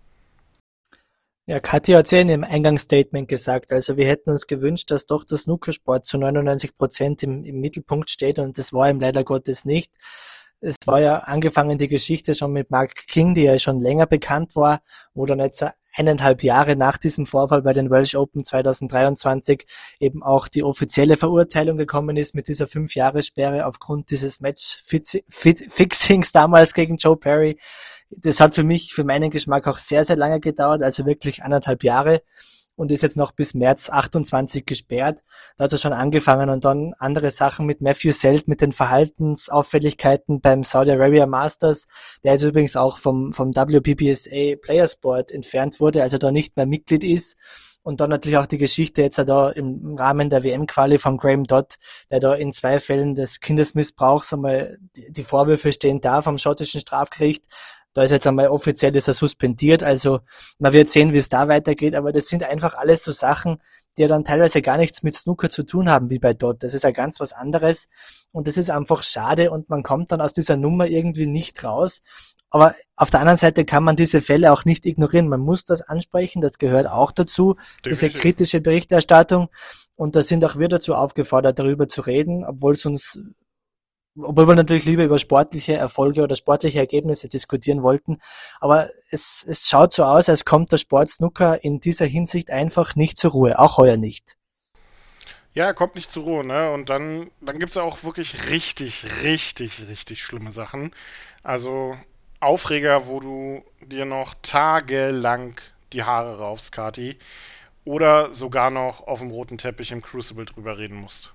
Ja, Katja hat es ja in ihrem Eingangsstatement gesagt, also wir hätten uns gewünscht, dass doch der Snookersport zu neunundneunzig Prozent im, im Mittelpunkt steht und das war ihm leider Gottes nicht. Es war ja angefangen die Geschichte schon mit Mark King, die ja schon länger bekannt war, wo dann jetzt eineinhalb Jahre nach diesem Vorfall bei den Welsh Open zwanzig dreiundzwanzig eben auch die offizielle Verurteilung gekommen ist mit dieser Fünf-Jahres-Sperre aufgrund dieses Match-Fixings damals gegen Joe Perry. Das hat für mich, für meinen Geschmack auch sehr, sehr lange gedauert, also wirklich anderthalb Jahre und ist jetzt noch bis März achtundzwanzig gesperrt. Da hat es schon angefangen und dann andere Sachen mit Matthew Selt, mit den Verhaltensauffälligkeiten beim Saudi Arabia Masters, der jetzt übrigens auch vom, vom W P B S A Players Board entfernt wurde, also da nicht mehr Mitglied ist. Und dann natürlich auch die Geschichte jetzt da im Rahmen der W M-Quali von Graham Dodd, der da in zwei Fällen des Kindesmissbrauchs einmal die Vorwürfe stehen da vom schottischen Strafgericht. Da ist jetzt einmal offiziell ist er suspendiert, also man wird sehen, wie es da weitergeht, aber das sind einfach alles so Sachen, die ja dann teilweise gar nichts mit Snooker zu tun haben, wie bei Dodd. Das ist ja ganz was anderes und das ist einfach schade und man kommt dann aus dieser Nummer irgendwie nicht raus. Aber auf der anderen Seite kann man diese Fälle auch nicht ignorieren. Man muss das ansprechen, das gehört auch dazu, Definitiv. Diese kritische Berichterstattung. Und da sind auch wir dazu aufgefordert, darüber zu reden, obwohl es uns obwohl wir natürlich lieber über sportliche Erfolge oder sportliche Ergebnisse diskutieren wollten. Aber es, es schaut so aus, als kommt der Sport Snooker in dieser Hinsicht einfach nicht zur Ruhe, auch heuer nicht. Ja, er kommt nicht zur Ruhe, ne? Und dann, dann gibt es ja auch wirklich richtig, richtig, richtig schlimme Sachen. Also Aufreger, wo du dir noch tagelang die Haare raufst, Kati. Oder sogar noch auf dem roten Teppich im Crucible drüber reden musst.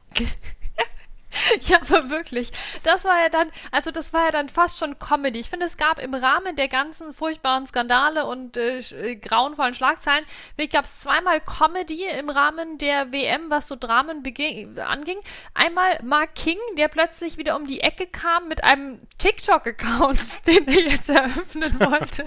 Ja, aber wirklich. Das war ja dann, also das war ja dann fast schon Comedy. Ich finde, es gab im Rahmen der ganzen furchtbaren Skandale und äh, grauenvollen Schlagzeilen, finde ich, gab es zweimal Comedy im Rahmen der W M, was so Dramen beging, anging. Einmal Mark King, der plötzlich wieder um die Ecke kam mit einem TikTok-Account, den er jetzt eröffnen wollte.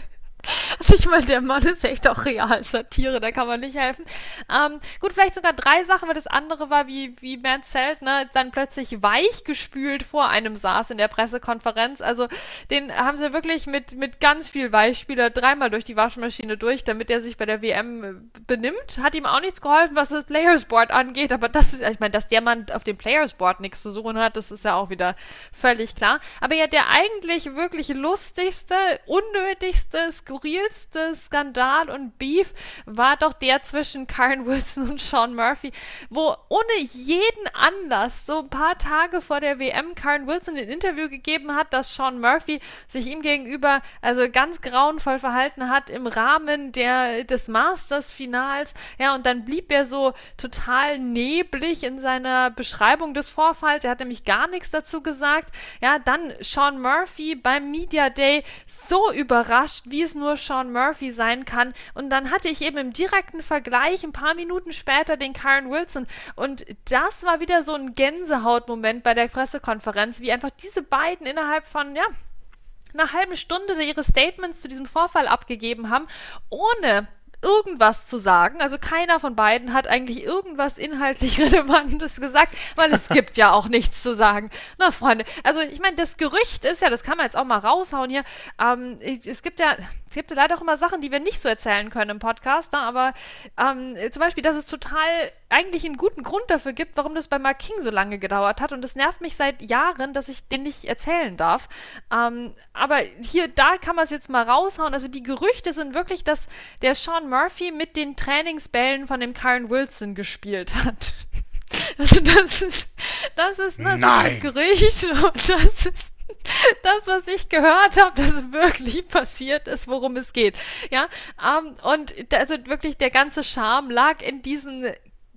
Also ich meine, der Mann ist echt auch Realsatire, da kann man nicht helfen. Ähm, gut, vielleicht sogar drei Sachen, weil das andere war, wie, wie Matt Seltner dann plötzlich weichgespült vor einem saß in der Pressekonferenz. Also den haben sie wirklich mit, mit ganz viel Weichspüler dreimal durch die Waschmaschine durch, damit er sich bei der W M benimmt. Hat ihm auch nichts geholfen, was das Players Board angeht, aber das ist, ich meine, dass der Mann auf dem Players Board nichts zu suchen hat, das ist ja auch wieder völlig klar. Aber ja, der eigentlich wirklich lustigste, unnötigste, skurrilste Skandal und Beef war doch der zwischen Karen Wilson und Sean Murphy, wo ohne jeden Anlass so ein paar Tage vor der W M Karen Wilson ein Interview gegeben hat, dass Sean Murphy sich ihm gegenüber also ganz grauenvoll verhalten hat im Rahmen der, des Masters-Finals. Ja, und dann blieb er so total neblig in seiner Beschreibung des Vorfalls. Er hat nämlich gar nichts dazu gesagt. Ja, dann Sean Murphy beim Media Day so überrascht, wie es nur Sean Murphy sein kann. Und dann hatte ich eben im direkten Vergleich ein paar Minuten später den Karen Wilson. Und das war wieder so ein Gänsehautmoment bei der Pressekonferenz, wie einfach diese beiden innerhalb von, ja, einer halben Stunde ihre Statements zu diesem Vorfall abgegeben haben, ohne irgendwas zu sagen. Also keiner von beiden hat eigentlich irgendwas inhaltlich Relevantes gesagt, weil es gibt ja auch nichts zu sagen. Na, Freunde, also ich meine, das Gerücht ist ja, das kann man jetzt auch mal raushauen hier, ähm, es gibt ja Es gibt ja leider auch immer Sachen, die wir nicht so erzählen können im Podcast, ne? Aber ähm, zum Beispiel, dass es total eigentlich einen guten Grund dafür gibt, warum das bei Mark King so lange gedauert hat, und das nervt mich seit Jahren, dass ich den nicht erzählen darf. Ähm, aber hier, da kann man es jetzt mal raushauen. Also die Gerüchte sind wirklich, dass der Sean Murphy mit den Trainingsbällen von dem Karen Wilson gespielt hat. Also das ist, das ist, das ist ein Gerücht, und das ist das, was ich gehört habe, dass es wirklich passiert ist, worum es geht. Ja, ähm, und also wirklich der ganze Charme lag in diesen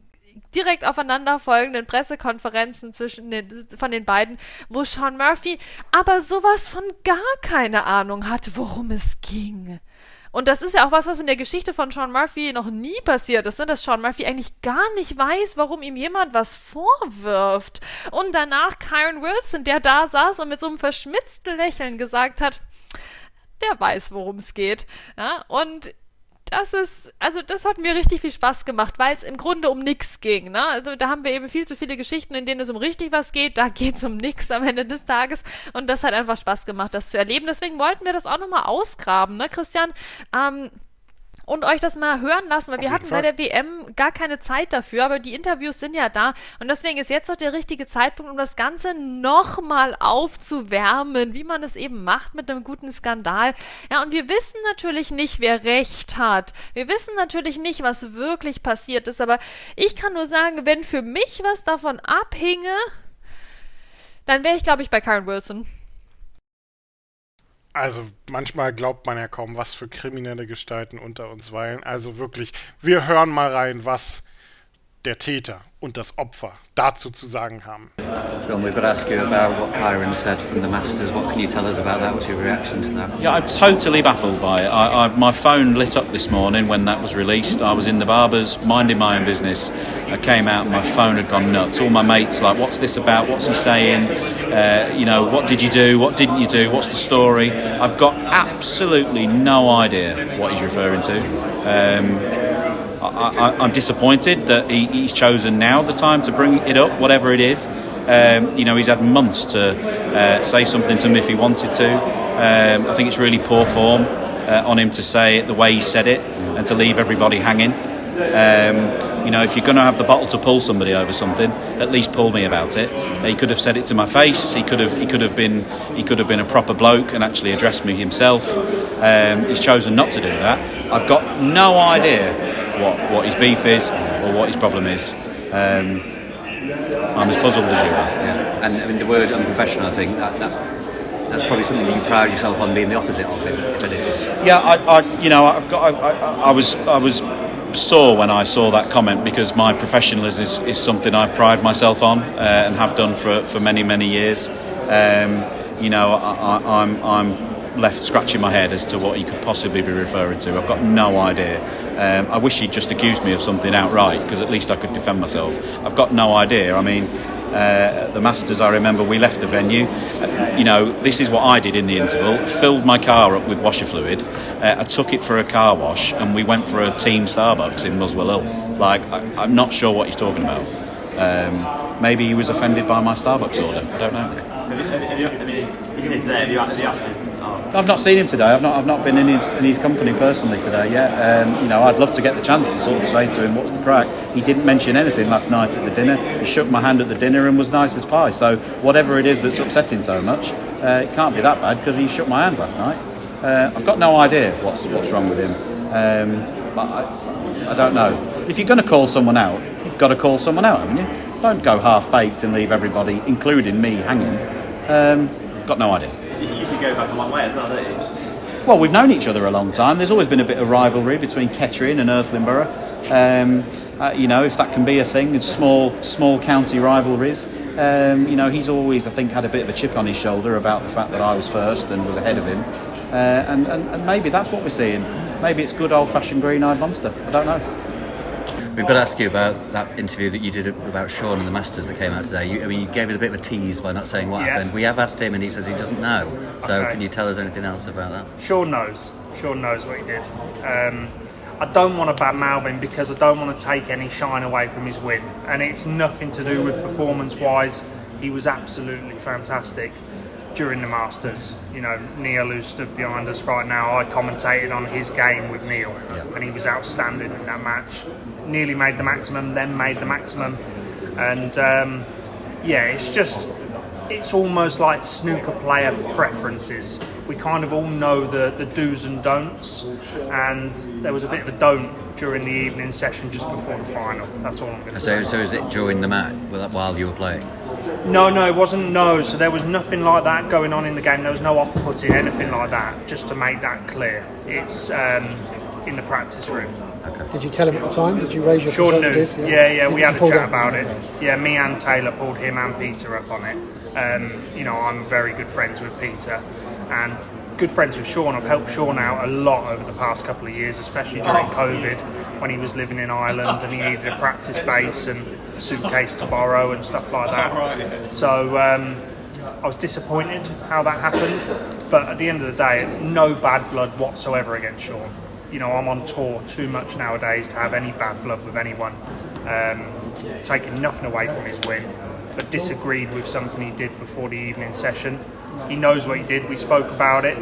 direkt aufeinanderfolgenden Pressekonferenzen zwischen den, von den beiden, wo Sean Murphy aber sowas von gar keine Ahnung hatte, worum es ging. Und das ist ja auch was, was in der Geschichte von Sean Murphy noch nie passiert ist, ne? Dass Sean Murphy eigentlich gar nicht weiß, warum ihm jemand was vorwirft. Und danach Karen Wilson, der da saß und mit so einem verschmitzten Lächeln gesagt hat, der weiß, worum es geht. Ja? Und das ist, also das hat mir richtig viel Spaß gemacht, weil es im Grunde um nichts ging, ne? Also da haben wir eben viel zu viele Geschichten, in denen es um richtig was geht, da geht es um nichts am Ende des Tages, und das hat einfach Spaß gemacht, das zu erleben. Deswegen wollten wir das auch nochmal ausgraben, ne, Christian? Ähm, und euch das mal hören lassen, weil wir hatten bei der W M gar keine Zeit dafür, aber die Interviews sind ja da, und deswegen ist jetzt doch der richtige Zeitpunkt, um das Ganze nochmal aufzuwärmen, wie man es eben macht mit einem guten Skandal. Ja, und wir wissen natürlich nicht, wer recht hat. Wir wissen natürlich nicht, was wirklich passiert ist, aber ich kann nur sagen, wenn für mich was davon abhinge, dann wäre ich, glaube ich, bei Karen Wilson. Also manchmal glaubt man ja kaum, was für kriminelle Gestalten unter uns weilen. Also wirklich, wir hören mal rein, was der Täter und das Opfer dazu zu sagen haben. Phil, we've got to ask you about what Kyron said from the Masters. What can you tell us about that? What's your reaction to that? Yeah, I'm totally baffled by it. I, I, my phone lit up this morning when that was released. I was in the barber's, minding my own business. I came out and my phone had gone nuts. All my mates like, what's this about? What's he saying? Uh, you know, what did you do? What didn't you do? What's the story? I've got absolutely no idea what he's referring to. Um, I, I, I'm disappointed that he, he's chosen now the time to bring it up, whatever it is. Um, you know, he's had months to uh, say something to me if he wanted to. Um, I think it's really poor form uh, on him to say it the way he said it and to leave everybody hanging. Um, you know, if you're going to have the bottle to pull somebody over something, at least pull me about it. He could have said it to my face. He could have. He could have been. He could have been a proper bloke and actually addressed me himself. Um, he's chosen not to do that. I've got no idea what, what his beef is or what his problem is. Um, I'm as puzzled as you are. Yeah, and I mean the word unprofessional. I think that, that that's probably something that you pride yourself on being the opposite of, if anything. Yeah, I, I you know, I've got. I, I, I was. I was. sore when I saw that comment because my professionalism is, is something I pride myself on uh, and have done for for many many years. Um, you know, I, I, I'm I'm left scratching my head as to what he could possibly be referring to. I've got no idea. Um, I wish he'd just accused me of something outright because at least I could defend myself. I've got no idea. I mean, Uh, the Masters, I remember we left the venue. Uh, you know, this is what I did in the interval. Filled my car up with washer fluid. Uh, I took it for a car wash, and we went for a team Starbucks in Muswell Hill. Like, I, I'm not sure what he's talking about. Um, maybe he was offended by my Starbucks order. I don't know. Have you, have you, have you, isn't it today? Have you, have you asked him? I've not seen him today. I've not. I've not been in his in his company personally today yet. Um, you know, I'd love to get the chance to sort of say to him, "What's the crack?" He didn't mention anything last night at the dinner. He shook my hand at the dinner and was nice as pie. So whatever it is that's upsetting so much, uh, it can't be that bad because he shook my hand last night. Uh, I've got no idea what's what's wrong with him. Um, but I, I don't know. If you're going to call someone out, you've got to call someone out, haven't you? Don't go half baked and leave everybody, including me, hanging. Um, got no idea. You usually go back a long way as well, don't you? Well, we've known each other a long time. There's always been a bit of rivalry between Kettering and Earthling Borough. Um, uh, you know, if that can be a thing, it's small, small county rivalries. Um, you know, he's always, I think, had a bit of a chip on his shoulder about the fact that I was first and was ahead of him. Uh, and, and, and maybe that's what we're seeing. Maybe it's good old-fashioned green-eyed monster. I don't know. We've got to ask you about that interview that you did about Sean and the Masters that came out today. You, I mean, you gave us a bit of a tease by not saying what Yeah. happened. We have asked him and he says he doesn't know. So Okay. can you tell us anything else about that? Sean knows. Sean knows what he did. Um, I don't want to badmouth him because I don't want to take any shine away from his win. And it's nothing to do with performance-wise. He was absolutely fantastic during the Masters. You know, Neil, who stood behind us right now, I commentated on his game with Neil, Yeah. and he was outstanding in that match. Nearly made the maximum, then made the maximum. And um, yeah, it's just, it's almost like snooker player preferences. We kind of all know the, the do's and don'ts, and there was a bit of a don't during the evening session just before the final. That's all I'm going to So, say. so is it during the match while you were playing? No, no, it wasn't. No, so there was nothing like that going on in the game. There was no off-putting, anything like that. Just to make that clear, it's um, in the practice room. Did you tell him at the time? Did you raise your Sean concern? knew. You did? Yeah, yeah, we You had a pulled chat up. about it. Yeah, me and Taylor pulled him and Peter up on it. Um, you know, I'm very good friends with Peter and good friends with Sean. I've helped Sean out a lot over the past couple of years, especially during COVID when he was living in Ireland and he needed a practice base and a suitcase to borrow and stuff like that. So um, I was disappointed how that happened, but at the end of the day, no bad blood whatsoever against Sean. You know, I'm on tour too much nowadays to have any bad blood with anyone. Um, taking nothing away from his win, but disagreed with something he did before the evening session. He knows what he did. We spoke about it.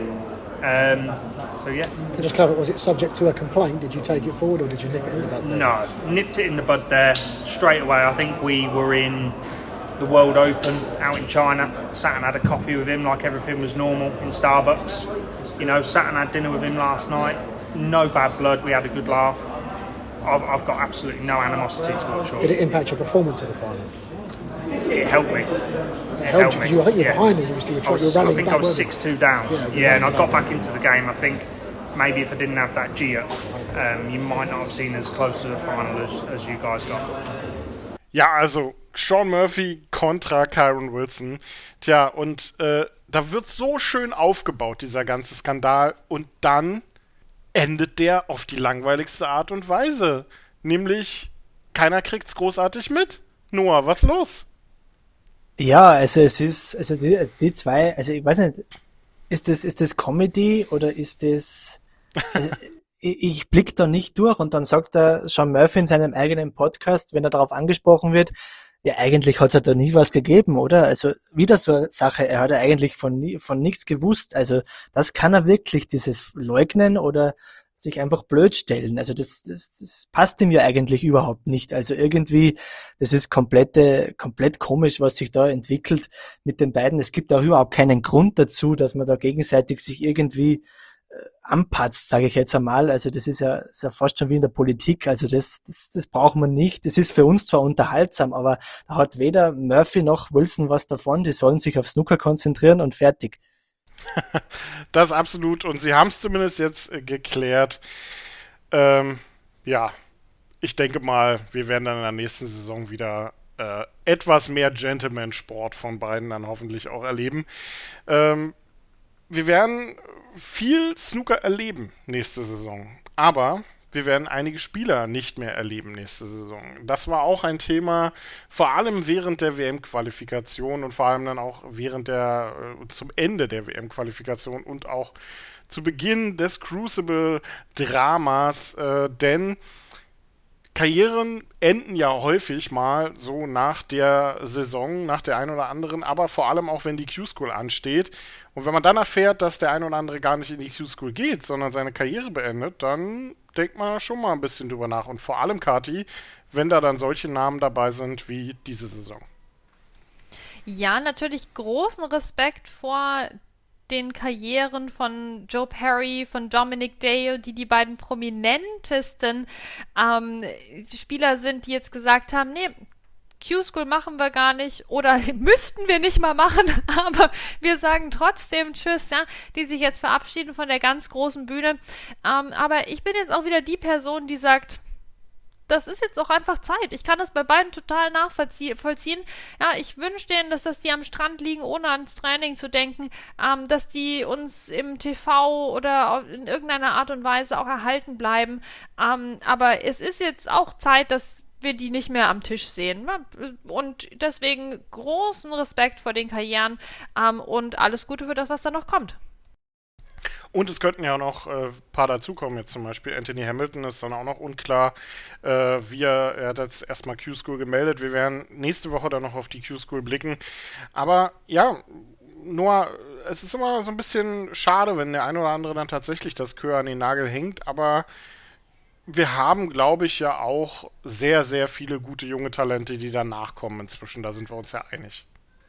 Um, so yeah. Just clarify, was it subject to a complaint? Did you take it forward or did you nip it in the bud there? No, nipped it in the bud there straight away. I think we were in the World Open out in China. Sat and had a coffee with him like everything was normal in Starbucks. You know, sat and had dinner with him last night. No bad blood. We had a good laugh. I've, I've got absolutely no animosity towards Sean. Did it impact your performance in the final? It helped me. It, It helped you because you, I think you're yeah. behind it. You were, you were, I, trying, was, you were I rallying think back, I was weren't you? six two down. Yeah, Yeah, you and I were. got back into the game. I think maybe if I didn't have that G up, um, you might not have seen as close to the final as, as you guys got. Ja, also Sean Murphy kontra Kyron Wilson. Tja, und äh, da wird so schön aufgebaut, dieser ganze Skandal. Und dann endet der auf die langweiligste Art und Weise. Nämlich, keiner kriegt's großartig mit. Noah, was los? Ja, also es ist, also die, also die zwei, also ich weiß nicht, ist das, ist das Comedy oder ist das, also ich, ich blick da nicht durch und dann sagt der Sean Murphy in seinem eigenen Podcast, wenn er darauf angesprochen wird, ja, eigentlich hat's ja da nie was gegeben, oder? Also wieder so eine Sache, er hat ja eigentlich von nie, von nichts gewusst, also das kann er wirklich, dieses Leugnen oder sich einfach blöd stellen. Also das, das, das passt ihm ja eigentlich überhaupt nicht. Also irgendwie, das ist komplette, komplett komisch, was sich da entwickelt mit den beiden. Es gibt auch überhaupt keinen Grund dazu, dass man da gegenseitig sich irgendwie äh, anpatzt, sage ich jetzt einmal. Also das ist ja, ist ja fast schon wie in der Politik. Also das, das, das braucht man nicht. Das ist für uns zwar unterhaltsam, aber da hat weder Murphy noch Wilson was davon. Die sollen sich auf Snooker konzentrieren und fertig. Das absolut. Und sie haben es zumindest jetzt äh, geklärt. Ähm, ja, ich denke mal, wir werden dann in der nächsten Saison wieder äh, etwas mehr Gentleman-Sport von beiden dann hoffentlich auch erleben. Ähm, wir werden viel Snooker erleben nächste Saison. Aber wir werden einige Spieler nicht mehr erleben nächste Saison. Das war auch ein Thema, vor allem während der W M-Qualifikation und vor allem dann auch während der, äh, zum Ende der W M-Qualifikation und auch zu Beginn des Crucible-Dramas, äh, denn Karrieren enden ja häufig mal so nach der Saison, nach der einen oder anderen, aber vor allem auch, wenn die Q-School ansteht. Und wenn man dann erfährt, dass der ein oder andere gar nicht in die Q-School geht, sondern seine Karriere beendet, dann denkt man schon mal ein bisschen drüber nach. Und vor allem, Kathi, wenn da dann solche Namen dabei sind wie diese Saison. Ja, natürlich großen Respekt vor den Karrieren von Joe Perry, von Dominic Dale, die die beiden prominentesten ähm, Spieler sind, die jetzt gesagt haben, nee, Q-School machen wir gar nicht oder müssten wir nicht mal machen, aber wir sagen trotzdem Tschüss, ja, die sich jetzt verabschieden von der ganz großen Bühne. Ähm, aber ich bin jetzt auch wieder die Person, die sagt, das ist jetzt auch einfach Zeit. Ich kann das bei beiden total nachvollziehen. Ja, ich wünsche denen, dass, dass die am Strand liegen, ohne ans Training zu denken, ähm, dass die uns im T V oder in irgendeiner Art und Weise auch erhalten bleiben. Ähm, aber es ist jetzt auch Zeit, dass wir die nicht mehr am Tisch sehen. Und deswegen großen Respekt vor den Karrieren ähm, und alles Gute für das, was da noch kommt. Und es könnten ja noch ein äh, paar dazukommen, jetzt zum Beispiel Anthony Hamilton ist dann auch noch unklar, äh, wie er, er hat jetzt erstmal Q-School gemeldet, wir werden nächste Woche dann noch auf die Q-School blicken, aber ja, Noah, es ist immer so ein bisschen schade, wenn der ein oder andere dann tatsächlich das Kör an den Nagel hängt, aber wir haben, glaube ich, ja auch sehr, sehr viele gute junge Talente, die dann nachkommen inzwischen, da sind wir uns ja einig.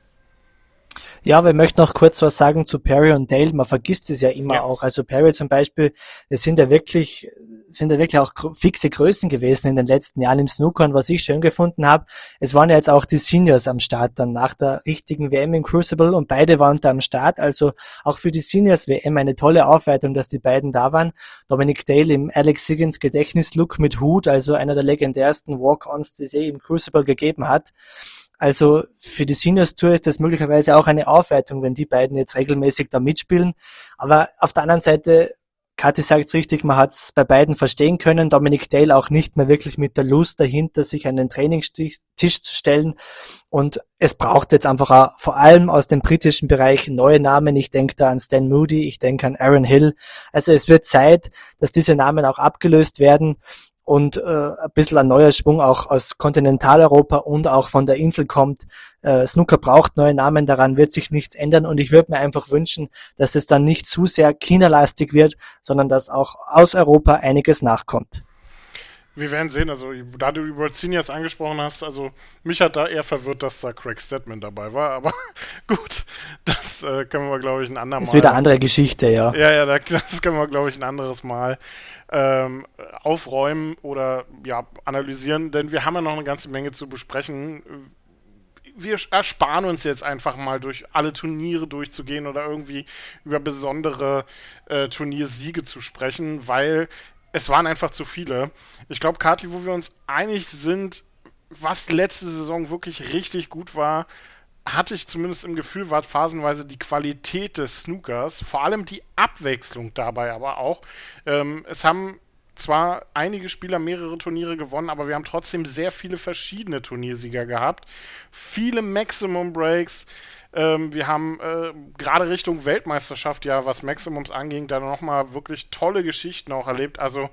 Ja, aber ich möchte noch kurz was sagen zu Perry und Dale. Man vergisst es ja immer ja. auch. Also Perry zum Beispiel, das sind ja wirklich, sind ja wirklich auch fixe Größen gewesen in den letzten Jahren im Snooker. Und was ich schön gefunden habe, es waren ja jetzt auch die Seniors am Start dann nach der richtigen W M im Crucible und beide waren da am Start. Also auch für die Seniors W M eine tolle Aufwertung, dass die beiden da waren. Dominic Dale im Alex Higgins Gedächtnislook mit Hut, also einer der legendärsten Walk-Ons, die es eh im Crucible gegeben hat. Also für die Seniors Tour ist das möglicherweise auch eine Aufwertung, wenn die beiden jetzt regelmäßig da mitspielen. Aber auf der anderen Seite, Kathi sagt es richtig, man hat es bei beiden verstehen können. Dominic Dale auch nicht mehr wirklich mit der Lust dahinter, sich an den Trainingstisch zu stellen. Und es braucht jetzt einfach auch, vor allem aus dem britischen Bereich neue Namen. Ich denke da an Stan Moody, ich denke an Aaron Hill. Also es wird Zeit, dass diese Namen auch abgelöst werden. Und äh, ein bisschen ein neuer Schwung auch aus Kontinentaleuropa und auch von der Insel kommt. Äh, Snooker braucht neue Namen, daran wird sich nichts ändern und ich würde mir einfach wünschen, dass es dann nicht zu sehr China-lastig wird, sondern dass auch aus Europa einiges nachkommt. Wir werden sehen, also da du über Seniors angesprochen hast, also mich hat da eher verwirrt, dass da Craig Stedman dabei war, aber gut, das äh, können wir, glaube ich, ein andermal... Das ist wieder eine andere Geschichte, ja. Ja, ja, das können wir, glaube ich, ein anderes Mal ähm, aufräumen oder ja analysieren, denn wir haben ja noch eine ganze Menge zu besprechen. Wir ersparen uns jetzt einfach mal durch alle Turniere durchzugehen oder irgendwie über besondere äh, Turniersiege zu sprechen, weil es waren einfach zu viele. Ich glaube, Kathi, wo wir uns einig sind, was letzte Saison wirklich richtig gut war, hatte ich zumindest im Gefühl, war phasenweise die Qualität des Snookers, vor allem die Abwechslung dabei aber auch. Ähm, es haben zwar einige Spieler mehrere Turniere gewonnen, aber wir haben trotzdem sehr viele verschiedene Turniersieger gehabt. Viele Maximum Breaks. Ähm, wir haben äh, gerade Richtung Weltmeisterschaft, ja, was Maximums anging, da nochmal wirklich tolle Geschichten auch erlebt. Also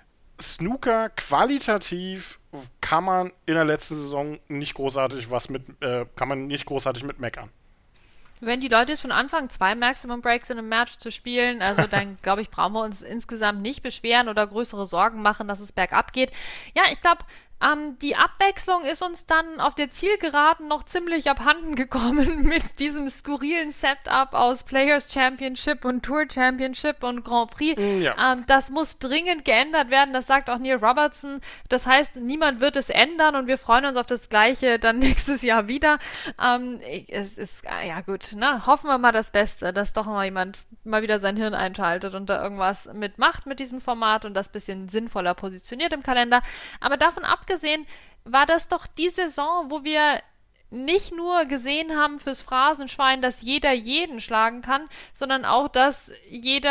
Snooker qualitativ kann man in der letzten Saison nicht großartig was mit, äh, kann man nicht großartig mit meckern. Wenn die Leute jetzt schon anfangen, zwei Maximum Breaks in einem Match zu spielen, also dann, glaube ich, brauchen wir uns insgesamt nicht beschweren oder größere Sorgen machen, dass es bergab geht. Ja, ich glaube, ähm, die Abwechslung ist uns dann auf der Zielgeraden noch ziemlich abhanden gekommen mit diesem skurrilen Setup aus Players Championship und Tour Championship und Grand Prix. Ja. Ähm, das muss dringend geändert werden, das sagt auch Neil Robertson. Das heißt, niemand wird es ändern und wir freuen uns auf das Gleiche dann nächstes Jahr wieder. Ähm, es ist, ja gut, ne? Hoffen wir mal das Beste, dass doch mal jemand mal wieder sein Hirn einschaltet und da irgendwas mitmacht mit diesem Format und das bisschen sinnvoller positioniert im Kalender. Aber davon ab Abgesehen war das doch die Saison, wo wir nicht nur gesehen haben fürs Phrasenschwein, dass jeder jeden schlagen kann, sondern auch, dass jeder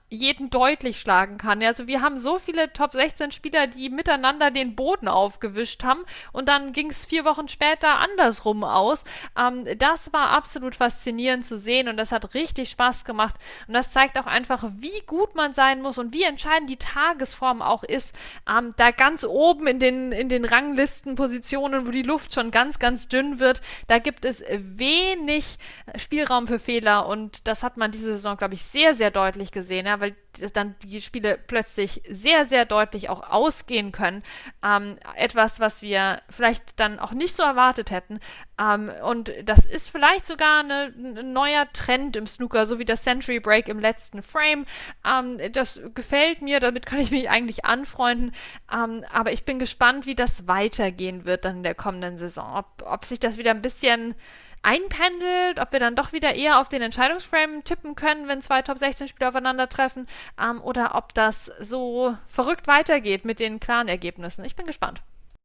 jeden deutlich schlagen kann. Also wir haben so viele Top sechzehn Spieler, die miteinander den Boden aufgewischt haben und dann ging es vier Wochen später andersrum aus. Ähm, das war absolut faszinierend zu sehen und das hat richtig Spaß gemacht und das zeigt auch einfach, wie gut man sein muss und wie entscheidend die Tagesform auch ist. Ähm, da ganz oben in den, in den Ranglistenpositionen, wo die Luft schon ganz, ganz dünn wird, da gibt es wenig Spielraum für Fehler und das hat man diese Saison, glaube ich, sehr, sehr deutlich gesehen, ja, weil dann die Spiele plötzlich sehr, sehr deutlich auch ausgehen können. Ähm, etwas, was wir vielleicht dann auch nicht so erwartet hätten. Ähm, und das ist vielleicht sogar eine, ein neuer Trend im Snooker, so wie das Century Break im letzten Frame. Ähm, das gefällt mir, damit kann ich mich eigentlich anfreunden. Ähm, aber ich bin gespannt, wie das weitergehen wird dann in der kommenden Saison. Ob, ob sich das wieder ein bisschen einpendelt, ob wir dann doch wieder eher auf den Entscheidungsframe tippen können, wenn zwei Top sechzehn Spieler aufeinandertreffen, ähm, oder ob das so verrückt weitergeht mit den klaren Ergebnissen. Ich bin gespannt.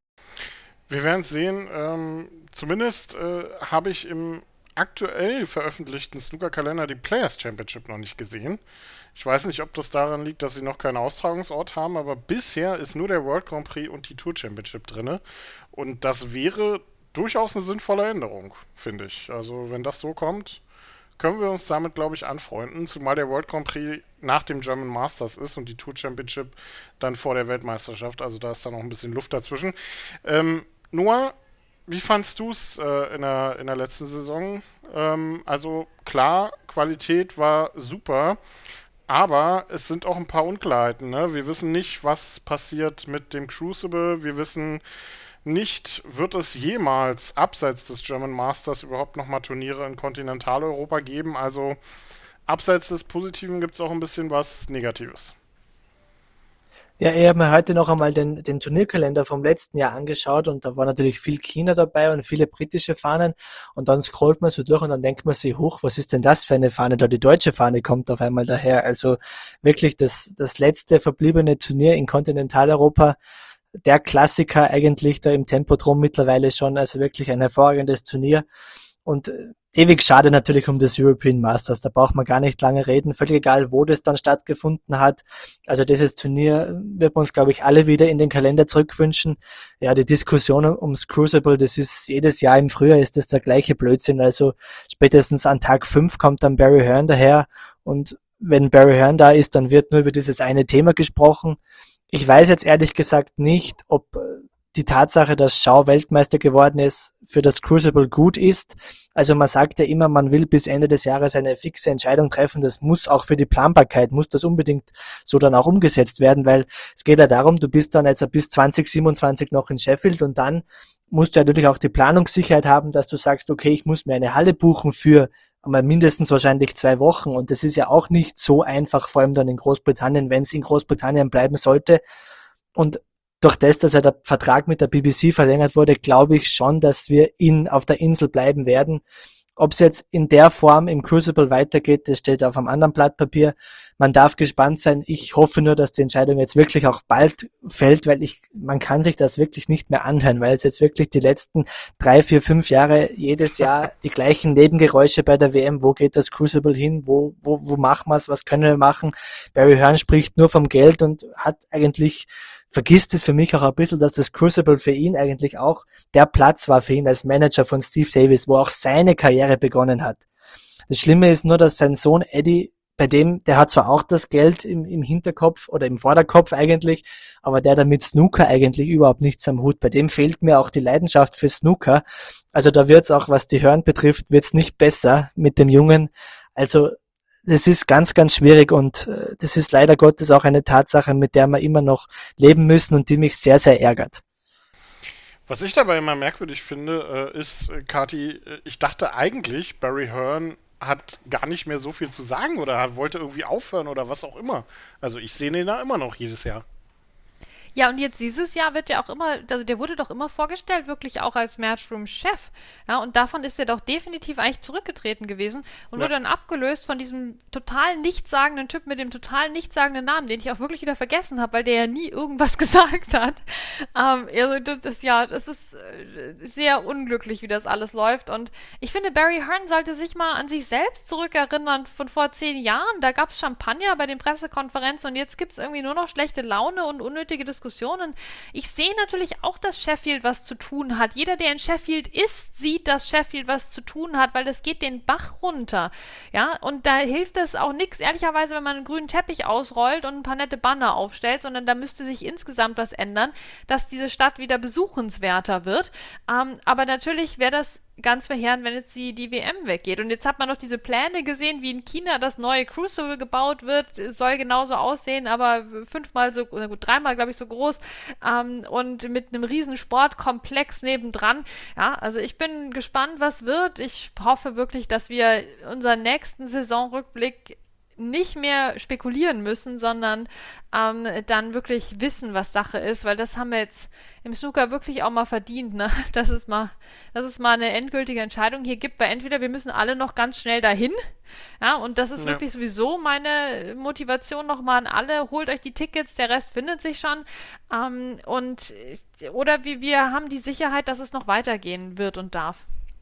Wir werden es sehen. Ähm, zumindest äh, habe ich im aktuell veröffentlichten Snooker-Kalender die Players Championship noch nicht gesehen. Ich weiß nicht, ob das daran liegt, dass sie noch keinen Austragungsort haben, aber bisher ist nur der World Grand Prix und die Tour Championship drin. Und das wäre durchaus eine sinnvolle Änderung, finde ich. Also wenn das so kommt, können wir uns damit, glaube ich, anfreunden, zumal der World Grand Prix nach dem German Masters ist und die Tour Championship dann vor der Weltmeisterschaft, also da ist dann noch ein bisschen Luft dazwischen. Ähm, Noah, wie fandst du es äh, in, der, in der letzten Saison? Ähm, also klar, Qualität war super, aber es sind auch ein paar Unklarheiten, ne? Wir wissen nicht, was passiert mit dem Crucible, wir wissen nicht, wird es jemals abseits des German Masters überhaupt nochmal Turniere in Kontinentaleuropa geben. Also abseits des Positiven gibt es auch ein bisschen was Negatives. Ja, ich habe mir heute noch einmal den, den Turnierkalender vom letzten Jahr angeschaut und da war natürlich viel China dabei und viele britische Fahnen und dann scrollt man so durch und dann denkt man sich, hoch, was ist denn das für eine Fahne da? Die deutsche Fahne kommt auf einmal daher. Also wirklich das, das letzte verbliebene Turnier in Kontinentaleuropa, der Klassiker eigentlich da im Tempodrom mittlerweile schon, also wirklich ein hervorragendes Turnier und äh, ewig schade natürlich um das European Masters, da braucht man gar nicht lange reden, völlig egal, wo das dann stattgefunden hat, also dieses Turnier wird man uns, glaube ich, alle wieder in den Kalender zurückwünschen. Ja, die Diskussion ums Crucible, das ist jedes Jahr im Frühjahr ist das der gleiche Blödsinn, also spätestens an Tag fünf kommt dann Barry Hearn daher und wenn Barry Hearn da ist, dann wird nur über dieses eine Thema gesprochen. Ich weiß jetzt ehrlich gesagt nicht, ob die Tatsache, dass Shaw Weltmeister geworden ist, für das Crucible gut ist. Also man sagt ja immer, man will bis Ende des Jahres eine fixe Entscheidung treffen. Das muss auch für die Planbarkeit, muss das unbedingt so dann auch umgesetzt werden, weil es geht ja darum, du bist dann jetzt bis zwanzig siebenundzwanzig noch in Sheffield und dann musst du natürlich auch die Planungssicherheit haben, dass du sagst, okay, ich muss mir eine Halle buchen für aber mindestens wahrscheinlich zwei Wochen und das ist ja auch nicht so einfach, vor allem dann in Großbritannien, wenn es in Großbritannien bleiben sollte. Und durch das, dass ja der Vertrag mit der B B C verlängert wurde, glaube ich schon, dass wir in, auf der Insel bleiben werden. Ob es jetzt in der Form im Crucible weitergeht, das steht auf einem anderen Blatt Papier. Man darf gespannt sein. Ich hoffe nur, dass die Entscheidung jetzt wirklich auch bald fällt, weil ich, man kann sich das wirklich nicht mehr anhören, weil es jetzt wirklich die letzten drei, vier, fünf Jahre jedes Jahr die gleichen Nebengeräusche bei der W M. Wo geht das Crucible hin? Wo, wo, wo machen wir es? Was können wir machen? Barry Hearn spricht nur vom Geld und hat eigentlich vergisst es für mich auch ein bisschen, dass das Crucible für ihn eigentlich auch der Platz war für ihn als Manager von Steve Davis, wo auch seine Karriere begonnen hat. Das Schlimme ist nur, dass sein Sohn Eddie, bei dem, der hat zwar auch das Geld im, im Hinterkopf oder im Vorderkopf eigentlich, aber der hat mit Snooker eigentlich überhaupt nichts am Hut. Bei dem fehlt mir auch die Leidenschaft für Snooker. Also da wird's auch, was die Hearn betrifft, wird's nicht besser mit dem Jungen. Also das ist ganz, ganz schwierig und äh, das ist leider Gottes auch eine Tatsache, mit der wir immer noch leben müssen und die mich sehr, sehr ärgert. Was ich dabei immer merkwürdig finde, äh, ist, äh, Kati, äh, ich dachte eigentlich, Barry Hearn hat gar nicht mehr so viel zu sagen oder hat, wollte irgendwie aufhören oder was auch immer. Also ich sehe ihn da immer noch jedes Jahr. Ja, und jetzt dieses Jahr wird ja auch immer, also der wurde doch immer vorgestellt, wirklich auch als Matchroom-Chef. Ja, und davon ist er doch definitiv eigentlich zurückgetreten gewesen und Ja. wurde dann abgelöst von diesem total nichtssagenden Typ mit dem total nichtssagenden Namen, den ich auch wirklich wieder vergessen habe, weil der ja nie irgendwas gesagt hat. Ähm, also das ist ja, das ist äh, sehr unglücklich, wie das alles läuft. Und ich finde, Barry Hearn sollte sich mal an sich selbst zurückerinnern von vor zehn Jahren. Da gab es Champagner bei den Pressekonferenzen und jetzt gibt es irgendwie nur noch schlechte Laune und unnötige Diskussionen. Ich sehe natürlich auch, dass Sheffield was zu tun hat. Jeder, der in Sheffield ist, sieht, dass Sheffield was zu tun hat, weil das geht den Bach runter. Ja, und da hilft es auch nichts, ehrlicherweise, wenn man einen grünen Teppich ausrollt und ein paar nette Banner aufstellt, sondern da müsste sich insgesamt was ändern, dass diese Stadt wieder besuchenswerter wird. Ähm, aber natürlich wäre das ganz verheerend, wenn jetzt die, die W M weggeht. Und jetzt hat man noch diese Pläne gesehen, wie in China das neue Crucible gebaut wird. Es soll genauso aussehen, aber fünfmal so, na gut, dreimal, glaube ich, so groß. Ähm, und mit einem riesen Sportkomplex nebendran. Ja, also ich bin gespannt, was wird. Ich hoffe wirklich, dass wir unseren nächsten Saisonrückblick nicht mehr spekulieren müssen, sondern ähm, dann wirklich wissen, was Sache ist, weil das haben wir jetzt im Snooker wirklich auch mal verdient, ne? Dass es mal, dass es mal eine endgültige Entscheidung hier gibt, weil entweder wir müssen alle noch ganz schnell dahin, ja, und das ist Ja. wirklich sowieso meine Motivation nochmal an alle, holt euch die Tickets, der Rest findet sich schon, ähm, und oder wir, wir haben die Sicherheit, dass es noch weitergehen wird und darf.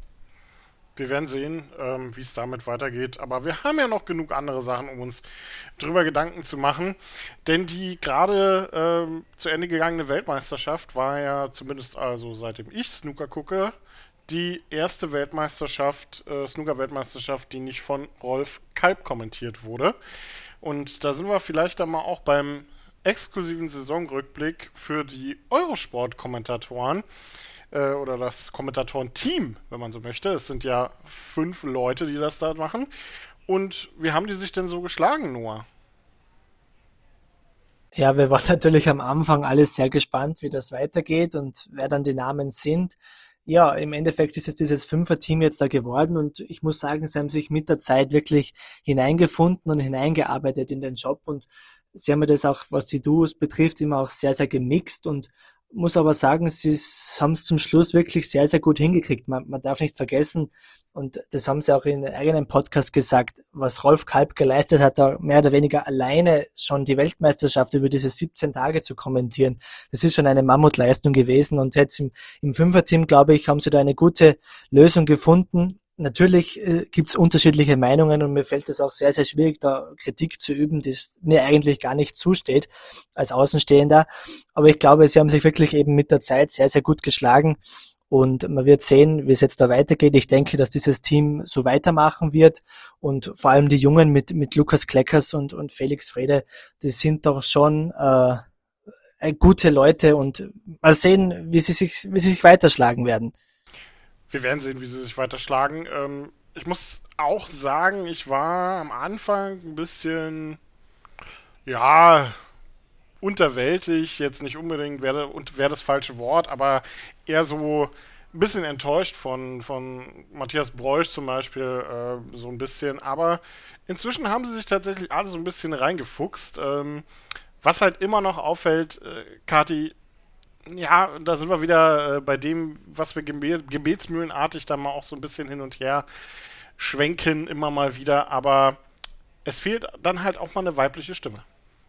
Wir werden sehen, ähm, wie es damit weitergeht. Aber wir haben ja noch genug andere Sachen, um uns drüber Gedanken zu machen. Denn die gerade ähm, zu Ende gegangene Weltmeisterschaft war ja, zumindest also seitdem ich Snooker gucke, die erste Weltmeisterschaft, äh, Snooker-Weltmeisterschaft, die nicht von Rolf Kalb kommentiert wurde. Und da sind wir vielleicht dann mal auch beim exklusiven Saisonrückblick für die Eurosport-Kommentatoren äh, oder das Kommentatoren-Team, wenn man so möchte. Es sind ja fünf Leute, die das da machen. Und wie haben die sich denn so geschlagen, Noah? Ja, wir waren natürlich am Anfang alles sehr gespannt, wie das weitergeht und wer dann die Namen sind. Ja, im Endeffekt ist es dieses Fünfer-Team jetzt da geworden und ich muss sagen, sie haben sich mit der Zeit wirklich hineingefunden und hineingearbeitet in den Job und sie haben das auch, was die Duos betrifft, immer auch sehr, sehr gemixt und muss aber sagen, sie haben es zum Schluss wirklich sehr, sehr gut hingekriegt. Man, man darf nicht vergessen, und das haben sie auch in einem eigenen Podcast gesagt, was Rolf Kalb geleistet hat, da mehr oder weniger alleine schon die Weltmeisterschaft über diese siebzehn Tage zu kommentieren. Das ist schon eine Mammutleistung gewesen und jetzt im, im Fünferteam, glaube ich, haben sie da eine gute Lösung gefunden. Natürlich äh, gibt's unterschiedliche Meinungen und mir fällt es auch sehr, sehr schwierig, da Kritik zu üben, die mir eigentlich gar nicht zusteht als Außenstehender. Aber ich glaube, sie haben sich wirklich eben mit der Zeit sehr, sehr gut geschlagen und man wird sehen, wie es jetzt da weitergeht. Ich denke, dass dieses Team so weitermachen wird und vor allem die Jungen mit mit Lukas Kleckers und und Felix Frede, die sind doch schon äh, gute Leute und mal sehen, wie sie sich wie sie sich weiterschlagen werden. Wir werden sehen, wie sie sich weiterschlagen. Ähm, ich muss auch sagen, ich war am Anfang ein bisschen, ja, unterwältigt. Jetzt nicht unbedingt, wäre wär das falsche Wort, aber eher so ein bisschen enttäuscht von, von Matthias Broich zum Beispiel, äh, so ein bisschen. Aber inzwischen haben sie sich tatsächlich alle so ein bisschen reingefuchst. Ähm, was halt immer noch auffällt, äh, Kathi, ja, da sind wir wieder äh, bei dem, was wir gebe- gebetsmühlenartig da mal auch so ein bisschen hin und her schwenken, immer mal wieder, aber es fehlt dann halt auch mal eine weibliche Stimme.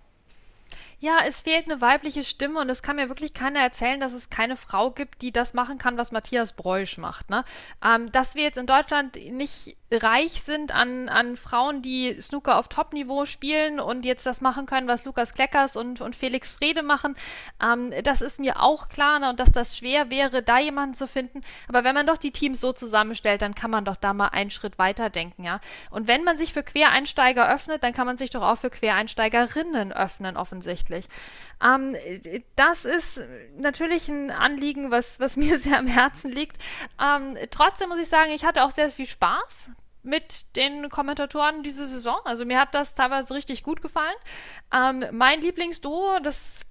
Ja, es fehlt eine weibliche Stimme und es kann mir wirklich keiner erzählen, dass es keine Frau gibt, die das machen kann, was Matthias Broich macht. Ne? Ähm, dass wir jetzt in Deutschland nicht reich sind an, an Frauen, die Snooker auf Top-Niveau spielen und jetzt das machen können, was Lukas Kleckers und, und Felix Frede machen, ähm, das ist mir auch klar, ne? Und dass das schwer wäre, da jemanden zu finden. Aber wenn man doch die Teams so zusammenstellt, dann kann man doch da mal einen Schritt weiter denken. Ja? Und wenn man sich für Quereinsteiger öffnet, dann kann man sich doch auch für Quereinsteigerinnen öffnen, offensichtlich. Ähm, das ist natürlich ein Anliegen, was, was mir sehr am Herzen liegt. Ähm, trotzdem muss ich sagen, ich hatte auch sehr viel Spaß mit den Kommentatoren diese Saison. Also mir hat das teilweise richtig gut gefallen. Ähm, mein Lieblingsduo, das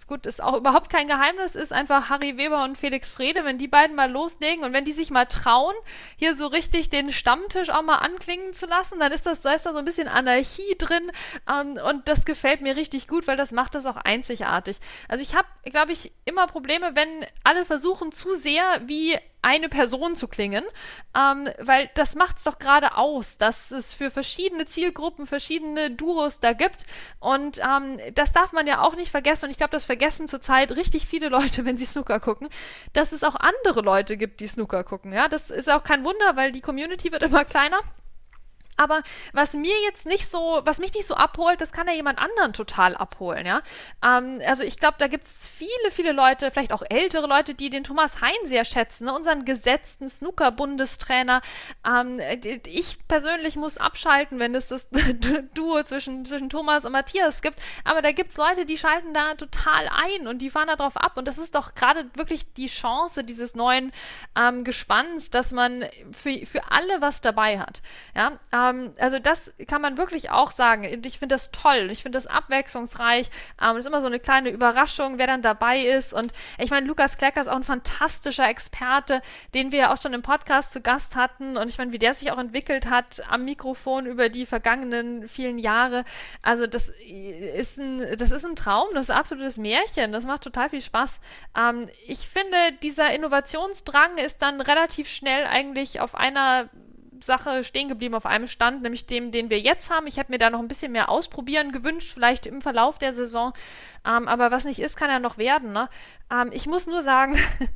gut, ist auch überhaupt kein Geheimnis, ist einfach Harry Weber und Felix Frede, wenn die beiden mal loslegen und wenn die sich mal trauen, hier so richtig den Stammtisch auch mal anklingen zu lassen, dann ist das, da ist da so ein bisschen Anarchie drin ähm, und das gefällt mir richtig gut, weil das macht das auch einzigartig. Also ich habe, glaube ich, immer Probleme, wenn alle versuchen zu sehr wie eine Person zu klingen, ähm, weil das macht es doch gerade aus, dass es für verschiedene Zielgruppen verschiedene Duos da gibt und ähm, das darf man ja auch nicht vergessen und ich glaube, das vergessen zurzeit richtig viele Leute, wenn sie Snooker gucken, dass es auch andere Leute gibt, die Snooker gucken, ja, das ist auch kein Wunder, weil die Community wird immer kleiner. Aber was mir jetzt nicht so, was mich nicht so abholt, das kann ja jemand anderen total abholen, ja. Ähm, also ich glaube, da gibt es viele, viele Leute, vielleicht auch ältere Leute, die den Thomas Hein sehr schätzen, ne? Unseren gesetzten Snooker-Bundestrainer. Ähm, ich persönlich muss abschalten, wenn es das Duo zwischen, zwischen Thomas und Matthias gibt. Aber da gibt es Leute, die schalten da total ein und die fahren da drauf ab. Und das ist doch gerade wirklich die Chance dieses neuen ähm, Gespanns, dass man für, für alle was dabei hat, ja. Ähm, Also das kann man wirklich auch sagen. Ich finde das toll. Ich finde das abwechslungsreich. Ähm, das ist immer so eine kleine Überraschung, wer dann dabei ist. Und ich meine, Lukas Klecker ist auch ein fantastischer Experte, den wir ja auch schon im Podcast zu Gast hatten. Und ich meine, wie der sich auch entwickelt hat am Mikrofon über die vergangenen vielen Jahre. Also das ist ein, das ist ein Traum. Das ist ein absolutes Märchen. Das macht total viel Spaß. Ähm, ich finde, dieser Innovationsdrang ist dann relativ schnell eigentlich auf einer Sache stehen geblieben, auf einem Stand, nämlich dem, den wir jetzt haben. Ich habe mir da noch ein bisschen mehr ausprobieren gewünscht, vielleicht im Verlauf der Saison. Ähm, aber was nicht ist, kann ja noch werden. Ne? Ähm, ich muss nur sagen,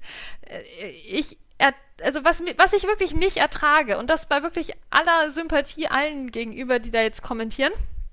ich er, also was, was ich wirklich nicht ertrage, und das bei wirklich aller Sympathie allen gegenüber, die da jetzt kommentieren,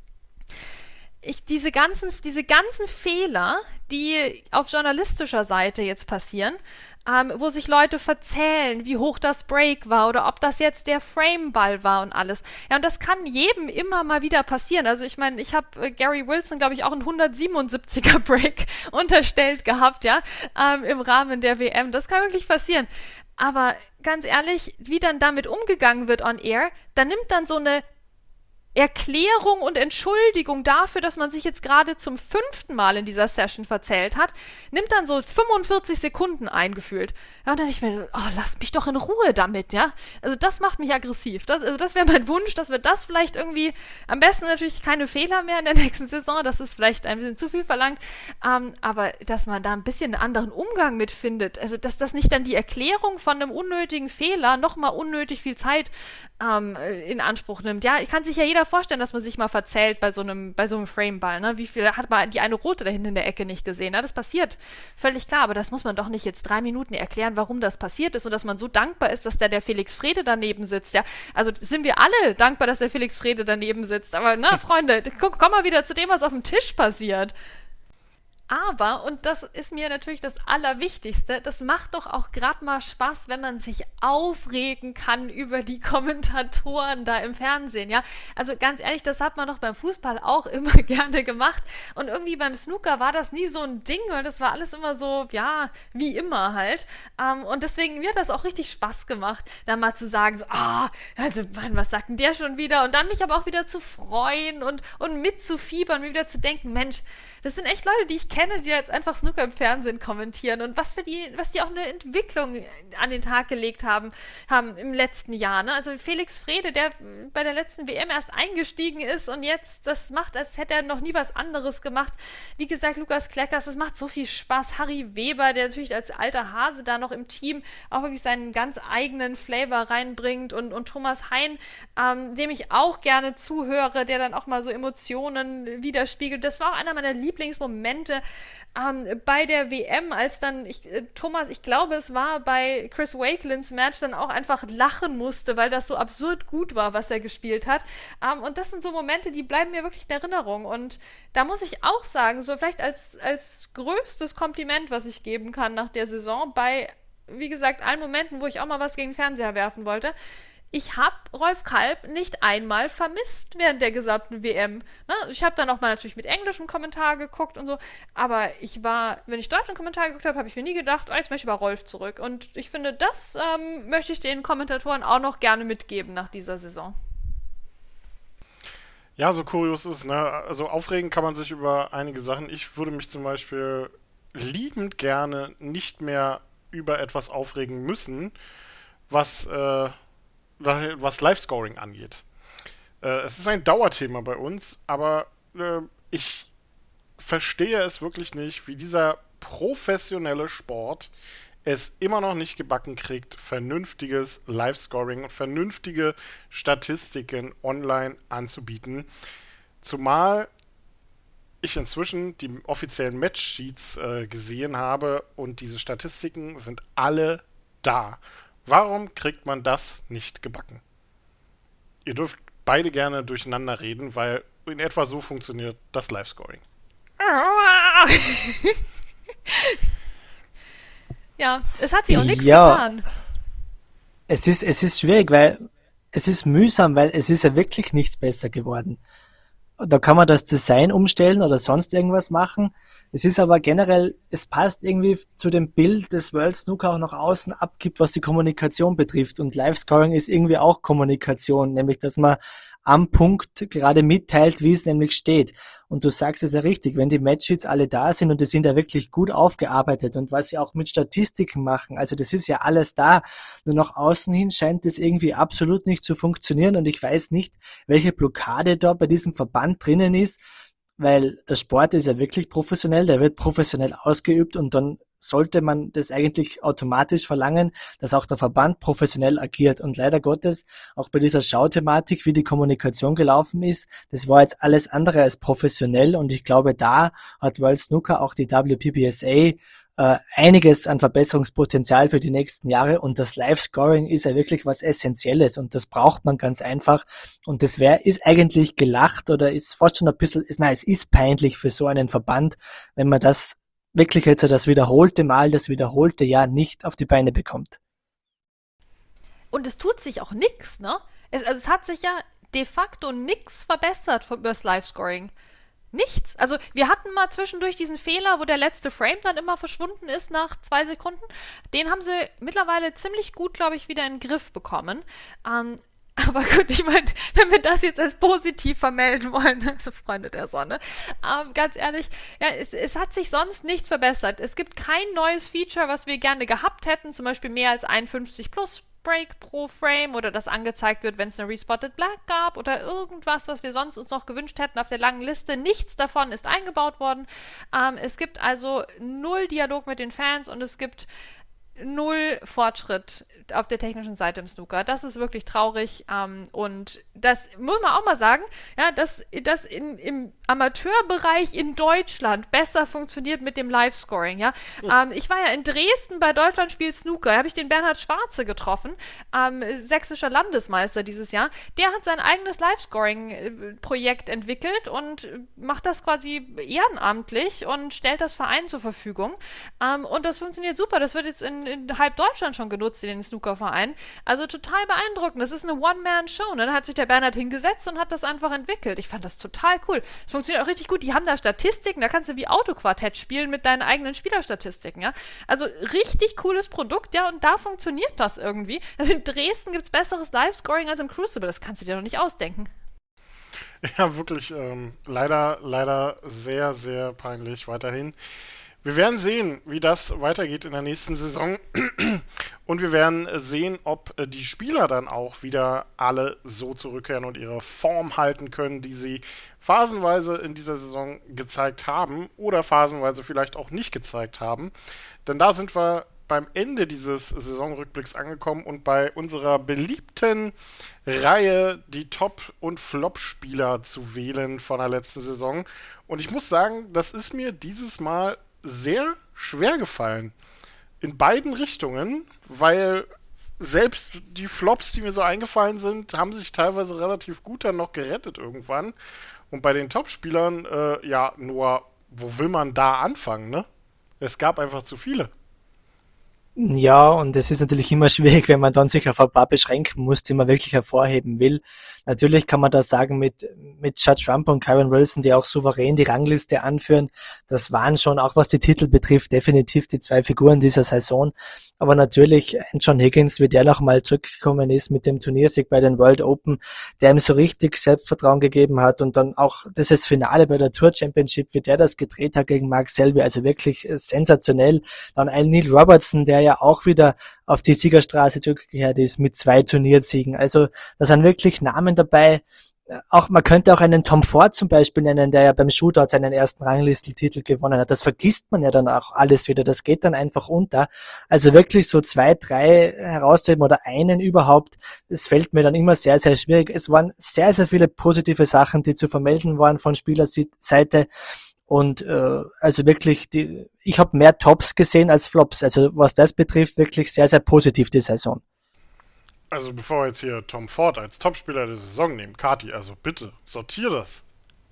Ich, diese ganzen, diese ganzen Fehler, die auf journalistischer Seite jetzt passieren, ähm, wo sich Leute verzählen, wie hoch das Break war oder ob das jetzt der Frameball war und alles. Ja, und das kann jedem immer mal wieder passieren. Also ich meine, ich habe äh, Gary Wilson, glaube ich, auch einen hundertsiebenundsiebziger Break unterstellt gehabt, ja, ähm, im Rahmen der W M. Das kann wirklich passieren. Aber ganz ehrlich, wie dann damit umgegangen wird on air, da nimmt dann so eine Erklärung und Entschuldigung dafür, dass man sich jetzt gerade zum fünften Mal in dieser Session verzählt hat, nimmt dann so fünfundvierzig Sekunden eingefühlt. Ja, und dann denke ich mir, oh, lasst mich doch in Ruhe damit, ja. Also das macht mich aggressiv. Das, also das wäre mein Wunsch, dass wir das vielleicht irgendwie, am besten natürlich keine Fehler mehr in der nächsten Saison, das ist vielleicht ein bisschen zu viel verlangt, ähm, aber dass man da ein bisschen einen anderen Umgang mit findet. Also dass das nicht dann die Erklärung von einem unnötigen Fehler nochmal unnötig viel Zeit ähm, in Anspruch nimmt. Ja, kann sich ja jeder vorstellen, dass man sich mal verzählt bei so einem, bei so einem Frameball, ne? Wie viel hat man die eine rote da hinten in der Ecke nicht gesehen? Ne? Das passiert. Völlig klar, aber das muss man doch nicht jetzt drei Minuten erklären, warum das passiert ist und dass man so dankbar ist, dass da der Felix Frede daneben sitzt, ja. Also sind wir alle dankbar, dass der Felix Frede daneben sitzt, aber na, Freunde, guck, komm mal wieder zu dem, was auf dem Tisch passiert. Aber, und das ist mir natürlich das Allerwichtigste, das macht doch auch gerade mal Spaß, wenn man sich aufregen kann über die Kommentatoren da im Fernsehen, ja. Also ganz ehrlich, das hat man doch beim Fußball auch immer gerne gemacht und irgendwie beim Snooker war das nie so ein Ding, weil das war alles immer so, ja, wie immer halt. Ähm, und deswegen, mir hat das auch richtig Spaß gemacht, da mal zu sagen, so, ah, also, Mann, was sagt denn der schon wieder? Und dann mich aber auch wieder zu freuen und, und mitzufiebern, mir wieder zu denken, Mensch, das sind echt Leute, die ich kenne, die jetzt einfach Snooker im Fernsehen kommentieren und was für die, was die auch eine Entwicklung an den Tag gelegt haben, haben im letzten Jahr. Ne? Also Felix Frede, der bei der letzten W M erst eingestiegen ist und jetzt das macht, als hätte er noch nie was anderes gemacht. Wie gesagt, Lukas Kleckers, das macht so viel Spaß. Harry Weber, der natürlich als alter Hase da noch im Team auch wirklich seinen ganz eigenen Flavor reinbringt und, und Thomas Hein, ähm, dem ich auch gerne zuhöre, der dann auch mal so Emotionen widerspiegelt. Das war auch einer meiner Lieblingsmomente ähm, bei der W M, als dann ich, äh, Thomas, ich glaube, es war bei Chris Wakelins Match, dann auch einfach lachen musste, weil das so absurd gut war, was er gespielt hat. Ähm, und das sind so Momente, die bleiben mir wirklich in Erinnerung. Und da muss ich auch sagen, so vielleicht als, als größtes Kompliment, was ich geben kann nach der Saison, bei, wie gesagt, allen Momenten, wo ich auch mal was gegen den Fernseher werfen wollte, ich habe Rolf Kalb nicht einmal vermisst während der gesamten W M. Ne? Ich habe dann auch mal natürlich mit englischem Kommentar geguckt und so, aber ich war, wenn ich deutschen Kommentar geguckt habe, habe ich mir nie gedacht, oh, jetzt möchte ich über Rolf zurück. Und ich finde, das ähm, möchte ich den Kommentatoren auch noch gerne mitgeben nach dieser Saison. Ja, so kurios ist, ne? Also aufregen kann man sich über einige Sachen. Ich würde mich zum Beispiel liebend gerne nicht mehr über etwas aufregen müssen, was, äh, was Live-Scoring angeht. Äh, es ist ein Dauerthema bei uns, aber äh, ich verstehe es wirklich nicht, wie dieser professionelle Sport es immer noch nicht gebacken kriegt, vernünftiges Live-Scoring und vernünftige Statistiken online anzubieten. Zumal ich inzwischen die offiziellen Matchsheets äh, gesehen habe und diese Statistiken sind alle da. Warum kriegt man das nicht gebacken? Ihr dürft beide gerne durcheinander reden, weil in etwa so funktioniert das Live-Scoring. Ja, es hat sich auch nichts Ja. getan. Es ist, es ist schwierig, weil es ist mühsam, weil es ist ja wirklich nichts besser geworden. Da kann man das Design umstellen oder sonst irgendwas machen. Es ist aber generell, es passt irgendwie zu dem Bild, das World Snooker auch nach außen abgibt, was die Kommunikation betrifft. Und Live-Scoring ist irgendwie auch Kommunikation, nämlich dass man am Punkt gerade mitteilt, wie es nämlich steht. Und du sagst es ja richtig, wenn die Matchsheets alle da sind und die sind ja wirklich gut aufgearbeitet und was sie auch mit Statistiken machen, also das ist ja alles da, nur nach außen hin scheint das irgendwie absolut nicht zu funktionieren und ich weiß nicht, welche Blockade da bei diesem Verband drinnen ist, weil der Sport ist ja wirklich professionell, der wird professionell ausgeübt und dann sollte man das eigentlich automatisch verlangen, dass auch der Verband professionell agiert. Und leider Gottes, auch bei dieser Schauthematik, wie die Kommunikation gelaufen ist, das war jetzt alles andere als professionell und ich glaube, da hat World Snooker, auch die W P B S A, äh, einiges an Verbesserungspotenzial für die nächsten Jahre und das Live-Scoring ist ja wirklich was Essentielles und das braucht man ganz einfach und das wäre, ist eigentlich gelacht oder ist fast schon ein bisschen, ist, nein, es ist peinlich für so einen Verband, wenn man das wirklich jetzt das wiederholte Mal, das wiederholte Jahr nicht auf die Beine bekommt. Und es tut sich auch nichts, ne? Es, also es hat sich ja de facto nichts verbessert für das Live-Scoring. Nichts. Also wir hatten mal zwischendurch diesen Fehler, wo der letzte Frame dann immer verschwunden ist nach zwei Sekunden. Den haben sie mittlerweile ziemlich gut, glaube ich, wieder in den Griff bekommen. Ähm, aber gut, ich meine, wenn wir das jetzt als positiv vermelden wollen, also Freunde der Sonne, ähm, ganz ehrlich, ja, es, es hat sich sonst nichts verbessert. Es gibt kein neues Feature, was wir gerne gehabt hätten, zum Beispiel mehr als einundfünfzig plus Break pro Frame oder das angezeigt wird, wenn es eine Respotted Black gab oder irgendwas, was wir sonst uns noch gewünscht hätten auf der langen Liste. Nichts davon ist eingebaut worden. Ähm, es gibt also null Dialog mit den Fans und es gibt null Fortschritt auf der technischen Seite im Snooker. Das ist wirklich traurig ähm, und das muss man auch mal sagen, ja, dass das in, im Amateurbereich in Deutschland besser funktioniert mit dem Live-Scoring, ja. Ähm, ich war ja in Dresden bei Deutschland spielt Snooker, da habe ich den Bernhard Schwarze getroffen, ähm, sächsischer Landesmeister dieses Jahr. Der hat sein eigenes Live-Scoring-Projekt entwickelt und macht das quasi ehrenamtlich und stellt das Verein zur Verfügung. Ähm, und das funktioniert super. Das wird jetzt in, in halb Deutschland schon genutzt, in den Snookerverein. Also total beeindruckend. Das ist eine One-Man-Show. Und dann hat sich der Bernhard hingesetzt und hat das einfach entwickelt. Ich fand das total cool. Es funktioniert auch richtig gut. Die haben da Statistiken. Da kannst du wie Autoquartett spielen mit deinen eigenen Spielerstatistiken. Ja? Also richtig cooles Produkt. Ja, und da funktioniert das irgendwie. Also in Dresden gibt es besseres Live-Scoring als im Crucible. Das kannst du dir doch nicht ausdenken. Ja, wirklich. Ähm, leider, leider sehr, sehr peinlich weiterhin. Wir werden sehen, wie das weitergeht in der nächsten Saison und wir werden sehen, ob die Spieler dann auch wieder alle so zurückkehren und ihre Form halten können, die sie phasenweise in dieser Saison gezeigt haben oder phasenweise vielleicht auch nicht gezeigt haben. Denn da sind wir beim Ende dieses Saisonrückblicks angekommen und bei unserer beliebten Reihe die Top- und Flop-Spieler zu wählen von der letzten Saison. Und ich muss sagen, das ist mir dieses Mal sehr schwer gefallen. In beiden Richtungen, weil selbst die Flops, die mir so eingefallen sind, haben sich teilweise relativ gut dann noch gerettet irgendwann. Und bei den Topspielern, äh, ja, nur, wo will man da anfangen, ne? Es gab einfach zu viele. Ja, und es ist natürlich immer schwierig, wenn man dann sich auf ein paar beschränken muss, die man wirklich hervorheben will. Natürlich kann man da sagen, mit, mit Judd Trump und Kyron Wilson, die auch souverän die Rangliste anführen, das waren schon, auch was die Titel betrifft, definitiv die zwei Figuren dieser Saison. Aber natürlich ein John Higgins, wie der nochmal zurückgekommen ist mit dem Turniersieg bei den World Open, der ihm so richtig Selbstvertrauen gegeben hat, und dann auch dieses Finale bei der Tour Championship, wie der das gedreht hat gegen Mark Selby, also wirklich sensationell. Dann ein Neil Robertson, der ja auch wieder auf die Siegerstraße zurückgekehrt ist mit zwei Turniersiegen. Also da sind wirklich Namen dabei. Auch, man könnte auch einen Tom Ford zum Beispiel nennen, der ja beim Shootout seinen ersten Ranglistentitel gewonnen hat. Das vergisst man ja dann auch alles wieder. Das geht dann einfach unter. Also wirklich so zwei, drei herauszuheben oder einen überhaupt, das fällt mir dann immer sehr, sehr schwierig. Es waren sehr, sehr viele positive Sachen, die zu vermelden waren von Spielerseite. Und äh, also wirklich, die, ich habe mehr Tops gesehen als Flops. Also was das betrifft, wirklich sehr, sehr positiv die Saison. Also bevor wir jetzt hier Tom Ford als Topspieler der Saison nehmen, Kati, also bitte, sortier das.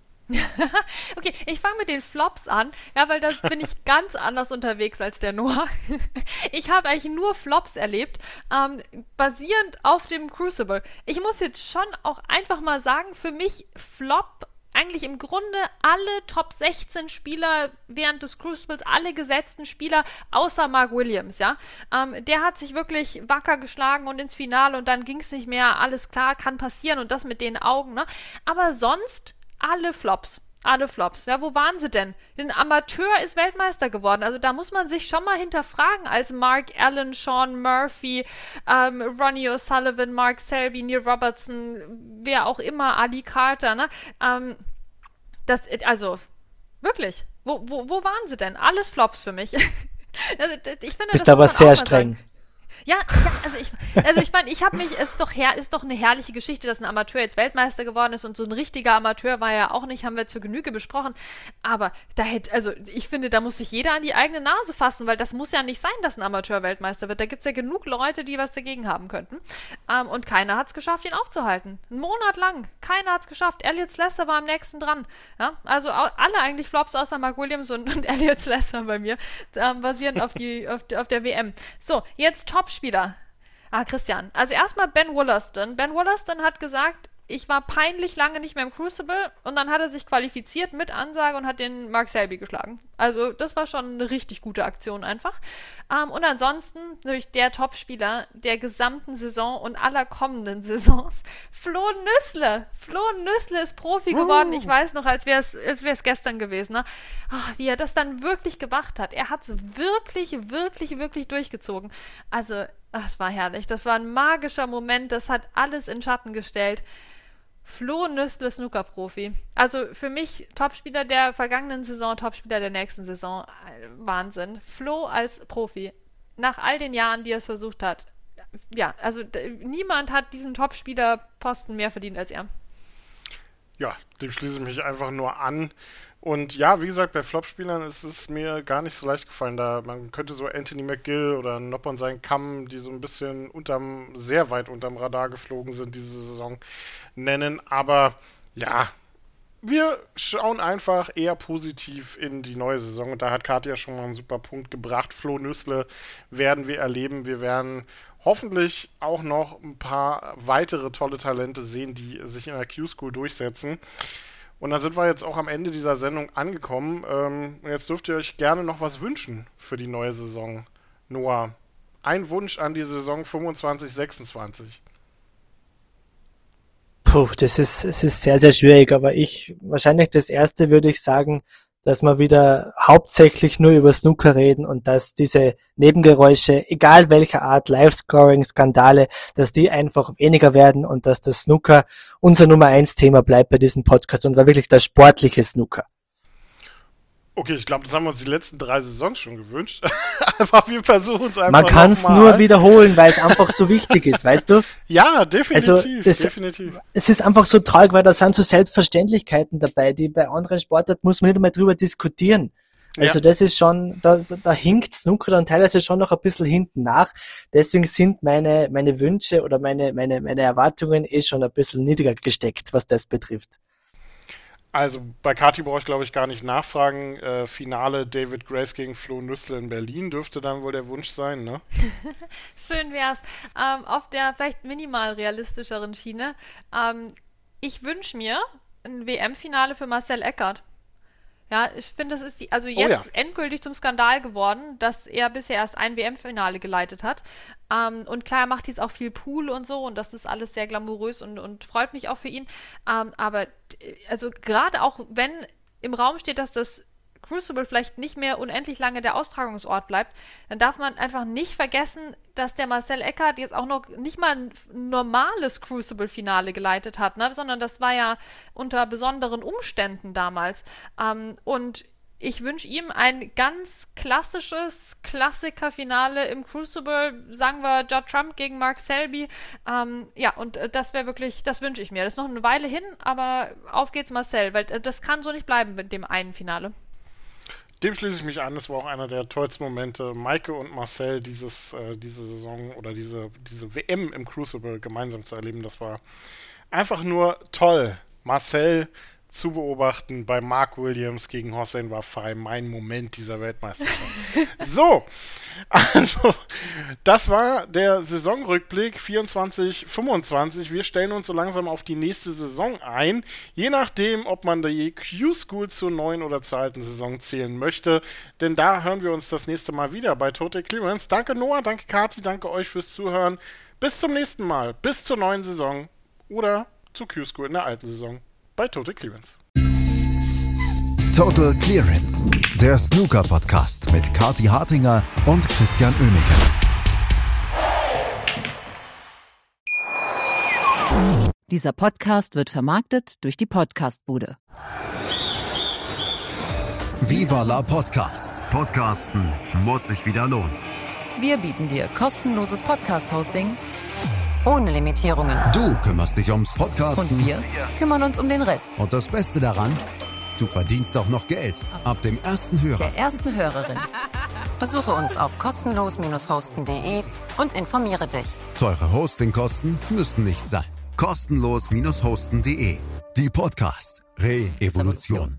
Okay, ich fange mit den Flops an, ja, weil da bin ich ganz anders unterwegs als der Noah. Ich habe eigentlich nur Flops erlebt, ähm, basierend auf dem Crucible. Ich muss jetzt schon auch einfach mal sagen, für mich Flop eigentlich im Grunde alle Top sechzehn Spieler während des Crucibles, alle gesetzten Spieler, außer Mark Williams, ja. Ähm, der hat sich wirklich wacker geschlagen und ins Finale und dann ging es nicht mehr, alles klar, kann passieren und das mit den Augen, ne. Aber sonst alle Flops. Alle Flops. Ja, wo waren sie denn? Ein Amateur ist Weltmeister geworden. Also da muss man sich schon mal hinterfragen, als Mark Allen, Sean Murphy, ähm, Ronnie O'Sullivan, Mark Selby, Neil Robertson, wer auch immer, Ali Carter, ne? Ähm, das, also, wirklich. Wo, wo, wo waren sie denn? Alles Flops für mich. Also, ich finde, bist aber sehr streng. Sagen. Ja, ja, also ich, also ich meine, ich habe mich, es ist doch her, ist doch eine herrliche Geschichte, dass ein Amateur jetzt Weltmeister geworden ist und so ein richtiger Amateur war er auch nicht, haben wir zur Genüge besprochen. Aber da hätte, also ich finde, da muss sich jeder an die eigene Nase fassen, weil das muss ja nicht sein, dass ein Amateur Weltmeister wird. Da gibt es ja genug Leute, die was dagegen haben könnten. Ähm, und keiner hat es geschafft, ihn aufzuhalten. Einen Monat lang. Keiner hat es geschafft. Elliot Slesser war am nächsten dran. Ja? Also alle eigentlich Flops außer Mark Williams und, und Elliot Slesser bei mir, ähm, basierend auf, die, auf, die, auf der W M. So, jetzt Top Spieler. Ah, Christian. Also erstmal Ben Wollaston. Ben Wollaston hat gesagt, ich war peinlich lange nicht mehr im Crucible und dann hat er sich qualifiziert mit Ansage und hat den Mark Selby geschlagen. Also das war schon eine richtig gute Aktion einfach. Ähm, und ansonsten natürlich der Topspieler der gesamten Saison und aller kommenden Saisons, Flo Nüssle. Flo Nüssle ist Profi geworden. Ich weiß noch, als wäre es als wäre es gestern gewesen. Ne? Ach, wie er das dann wirklich gemacht hat. Er hat es wirklich, wirklich, wirklich durchgezogen. Also, ach, es war herrlich. Das war ein magischer Moment. Das hat alles in Schatten gestellt. Flo Nüssle, Snooker-Profi. Also für mich Topspieler der vergangenen Saison, Topspieler der nächsten Saison. Wahnsinn. Flo als Profi. Nach all den Jahren, die er es versucht hat. Ja, also d- niemand hat diesen Topspieler-Posten mehr verdient als er. Ja, dem schließe ich mich einfach nur an. Und ja, wie gesagt, bei Flop-Spielern ist es mir gar nicht so leicht gefallen. Da man könnte so Anthony McGill oder Noppon seinen Kamm, die so ein bisschen unterm, sehr weit unterm Radar geflogen sind diese Saison, nennen. Aber ja, wir schauen einfach eher positiv in die neue Saison. Und da hat Katja schon mal einen super Punkt gebracht. Flo Nüssle werden wir erleben. Wir werden hoffentlich auch noch ein paar weitere tolle Talente sehen, die sich in der Q-School durchsetzen. Und dann sind wir jetzt auch am Ende dieser Sendung angekommen. Ähm, und jetzt dürft ihr euch gerne noch was wünschen für die neue Saison. Noah, ein Wunsch an die Saison fünfundzwanzig sechsundzwanzig. Puh, das ist, es ist sehr, sehr schwierig, aber ich, wahrscheinlich das erste würde ich sagen, dass wir wieder hauptsächlich nur über Snooker reden und dass diese Nebengeräusche, egal welcher Art, Live-Scoring, Skandale, dass die einfach weniger werden und dass das Snooker unser Nummer eins Thema bleibt bei diesem Podcast und war wirklich das sportliche Snooker. Okay, ich glaube, das haben wir uns die letzten drei Saisons schon gewünscht. Aber wir versuchen es einfach. Man kann es nur wiederholen, weil es einfach so wichtig ist, weißt du? Ja, definitiv. Also das, definitiv. Es ist einfach so traurig, weil da sind so Selbstverständlichkeiten dabei, die bei anderen Sportarten muss man nicht einmal drüber diskutieren. Also ja. Das ist schon, da, da hinkt Snooker dann teilweise schon noch ein bisschen hinten nach. Deswegen sind meine, meine Wünsche oder meine, meine, meine Erwartungen eh schon ein bisschen niedriger gesteckt, was das betrifft. Also bei Kati brauche ich, glaube ich, gar nicht nachfragen. Äh, Finale David Grace gegen Flo Nüssle in Berlin dürfte dann wohl der Wunsch sein, ne? Schön wär's. Ähm, auf der vielleicht minimal realistischeren Schiene. Ähm, ich wünsche mir ein W M-Finale für Marcel Eckert. Ja, ich finde, das ist die, also jetzt oh ja. endgültig zum Skandal geworden, dass er bisher erst ein W M-Finale geleitet hat. Ähm, und klar, er macht dies auch viel Pool und so und das ist alles sehr glamourös und, und freut mich auch für ihn. Ähm, aber also gerade auch, wenn im Raum steht, dass das Crucible vielleicht nicht mehr unendlich lange der Austragungsort bleibt, dann darf man einfach nicht vergessen, dass der Marcel Eckert jetzt auch noch nicht mal ein normales Crucible-Finale geleitet hat, ne? Sondern das war ja unter besonderen Umständen damals. Ähm, und ich wünsche ihm ein ganz klassisches Klassiker-Finale im Crucible, sagen wir Judd Trump gegen Mark Selby. Ähm, ja, und äh, das wäre wirklich, das wünsche ich mir. Das ist noch eine Weile hin, aber auf geht's Marcel, weil äh, das kann so nicht bleiben mit dem einen Finale. Dem schließe ich mich an, das war auch einer der tollsten Momente, Maike und Marcel dieses, äh, diese Saison oder diese, diese W M im Crucible gemeinsam zu erleben. Das war einfach nur toll. Marcel zu beobachten bei Mark Williams gegen Hossein Wafai, mein Moment dieser Weltmeisterschaft. So, also das war der Saisonrückblick vierundzwanzig fünfundzwanzig. Wir stellen uns so langsam auf die nächste Saison ein, je nachdem, ob man die Q-School zur neuen oder zur alten Saison zählen möchte, denn da hören wir uns das nächste Mal wieder bei Total Clearance. Danke Noah, danke Kati, danke euch fürs Zuhören. Bis zum nächsten Mal, bis zur neuen Saison oder zur Q-School in der alten Saison bei Total Clearance. Total Clearance, der Snooker-Podcast mit Kati Hartinger und Christian Oemeke. Dieser Podcast wird vermarktet durch die Podcastbude. Viva la Podcast. Podcasten muss sich wieder lohnen. Wir bieten dir kostenloses Podcast-Hosting ohne Limitierungen. Du kümmerst dich ums Podcasten. Und wir kümmern uns um den Rest. Und das Beste daran, du verdienst auch noch Geld. Ab dem ersten Hörer. Der ersten Hörerin. Besuche uns auf kostenlos hosten punkt de und informiere dich. Teure Hostingkosten müssen nicht sein. kostenlos hosten punkt de. Die Podcast Re-Evolution.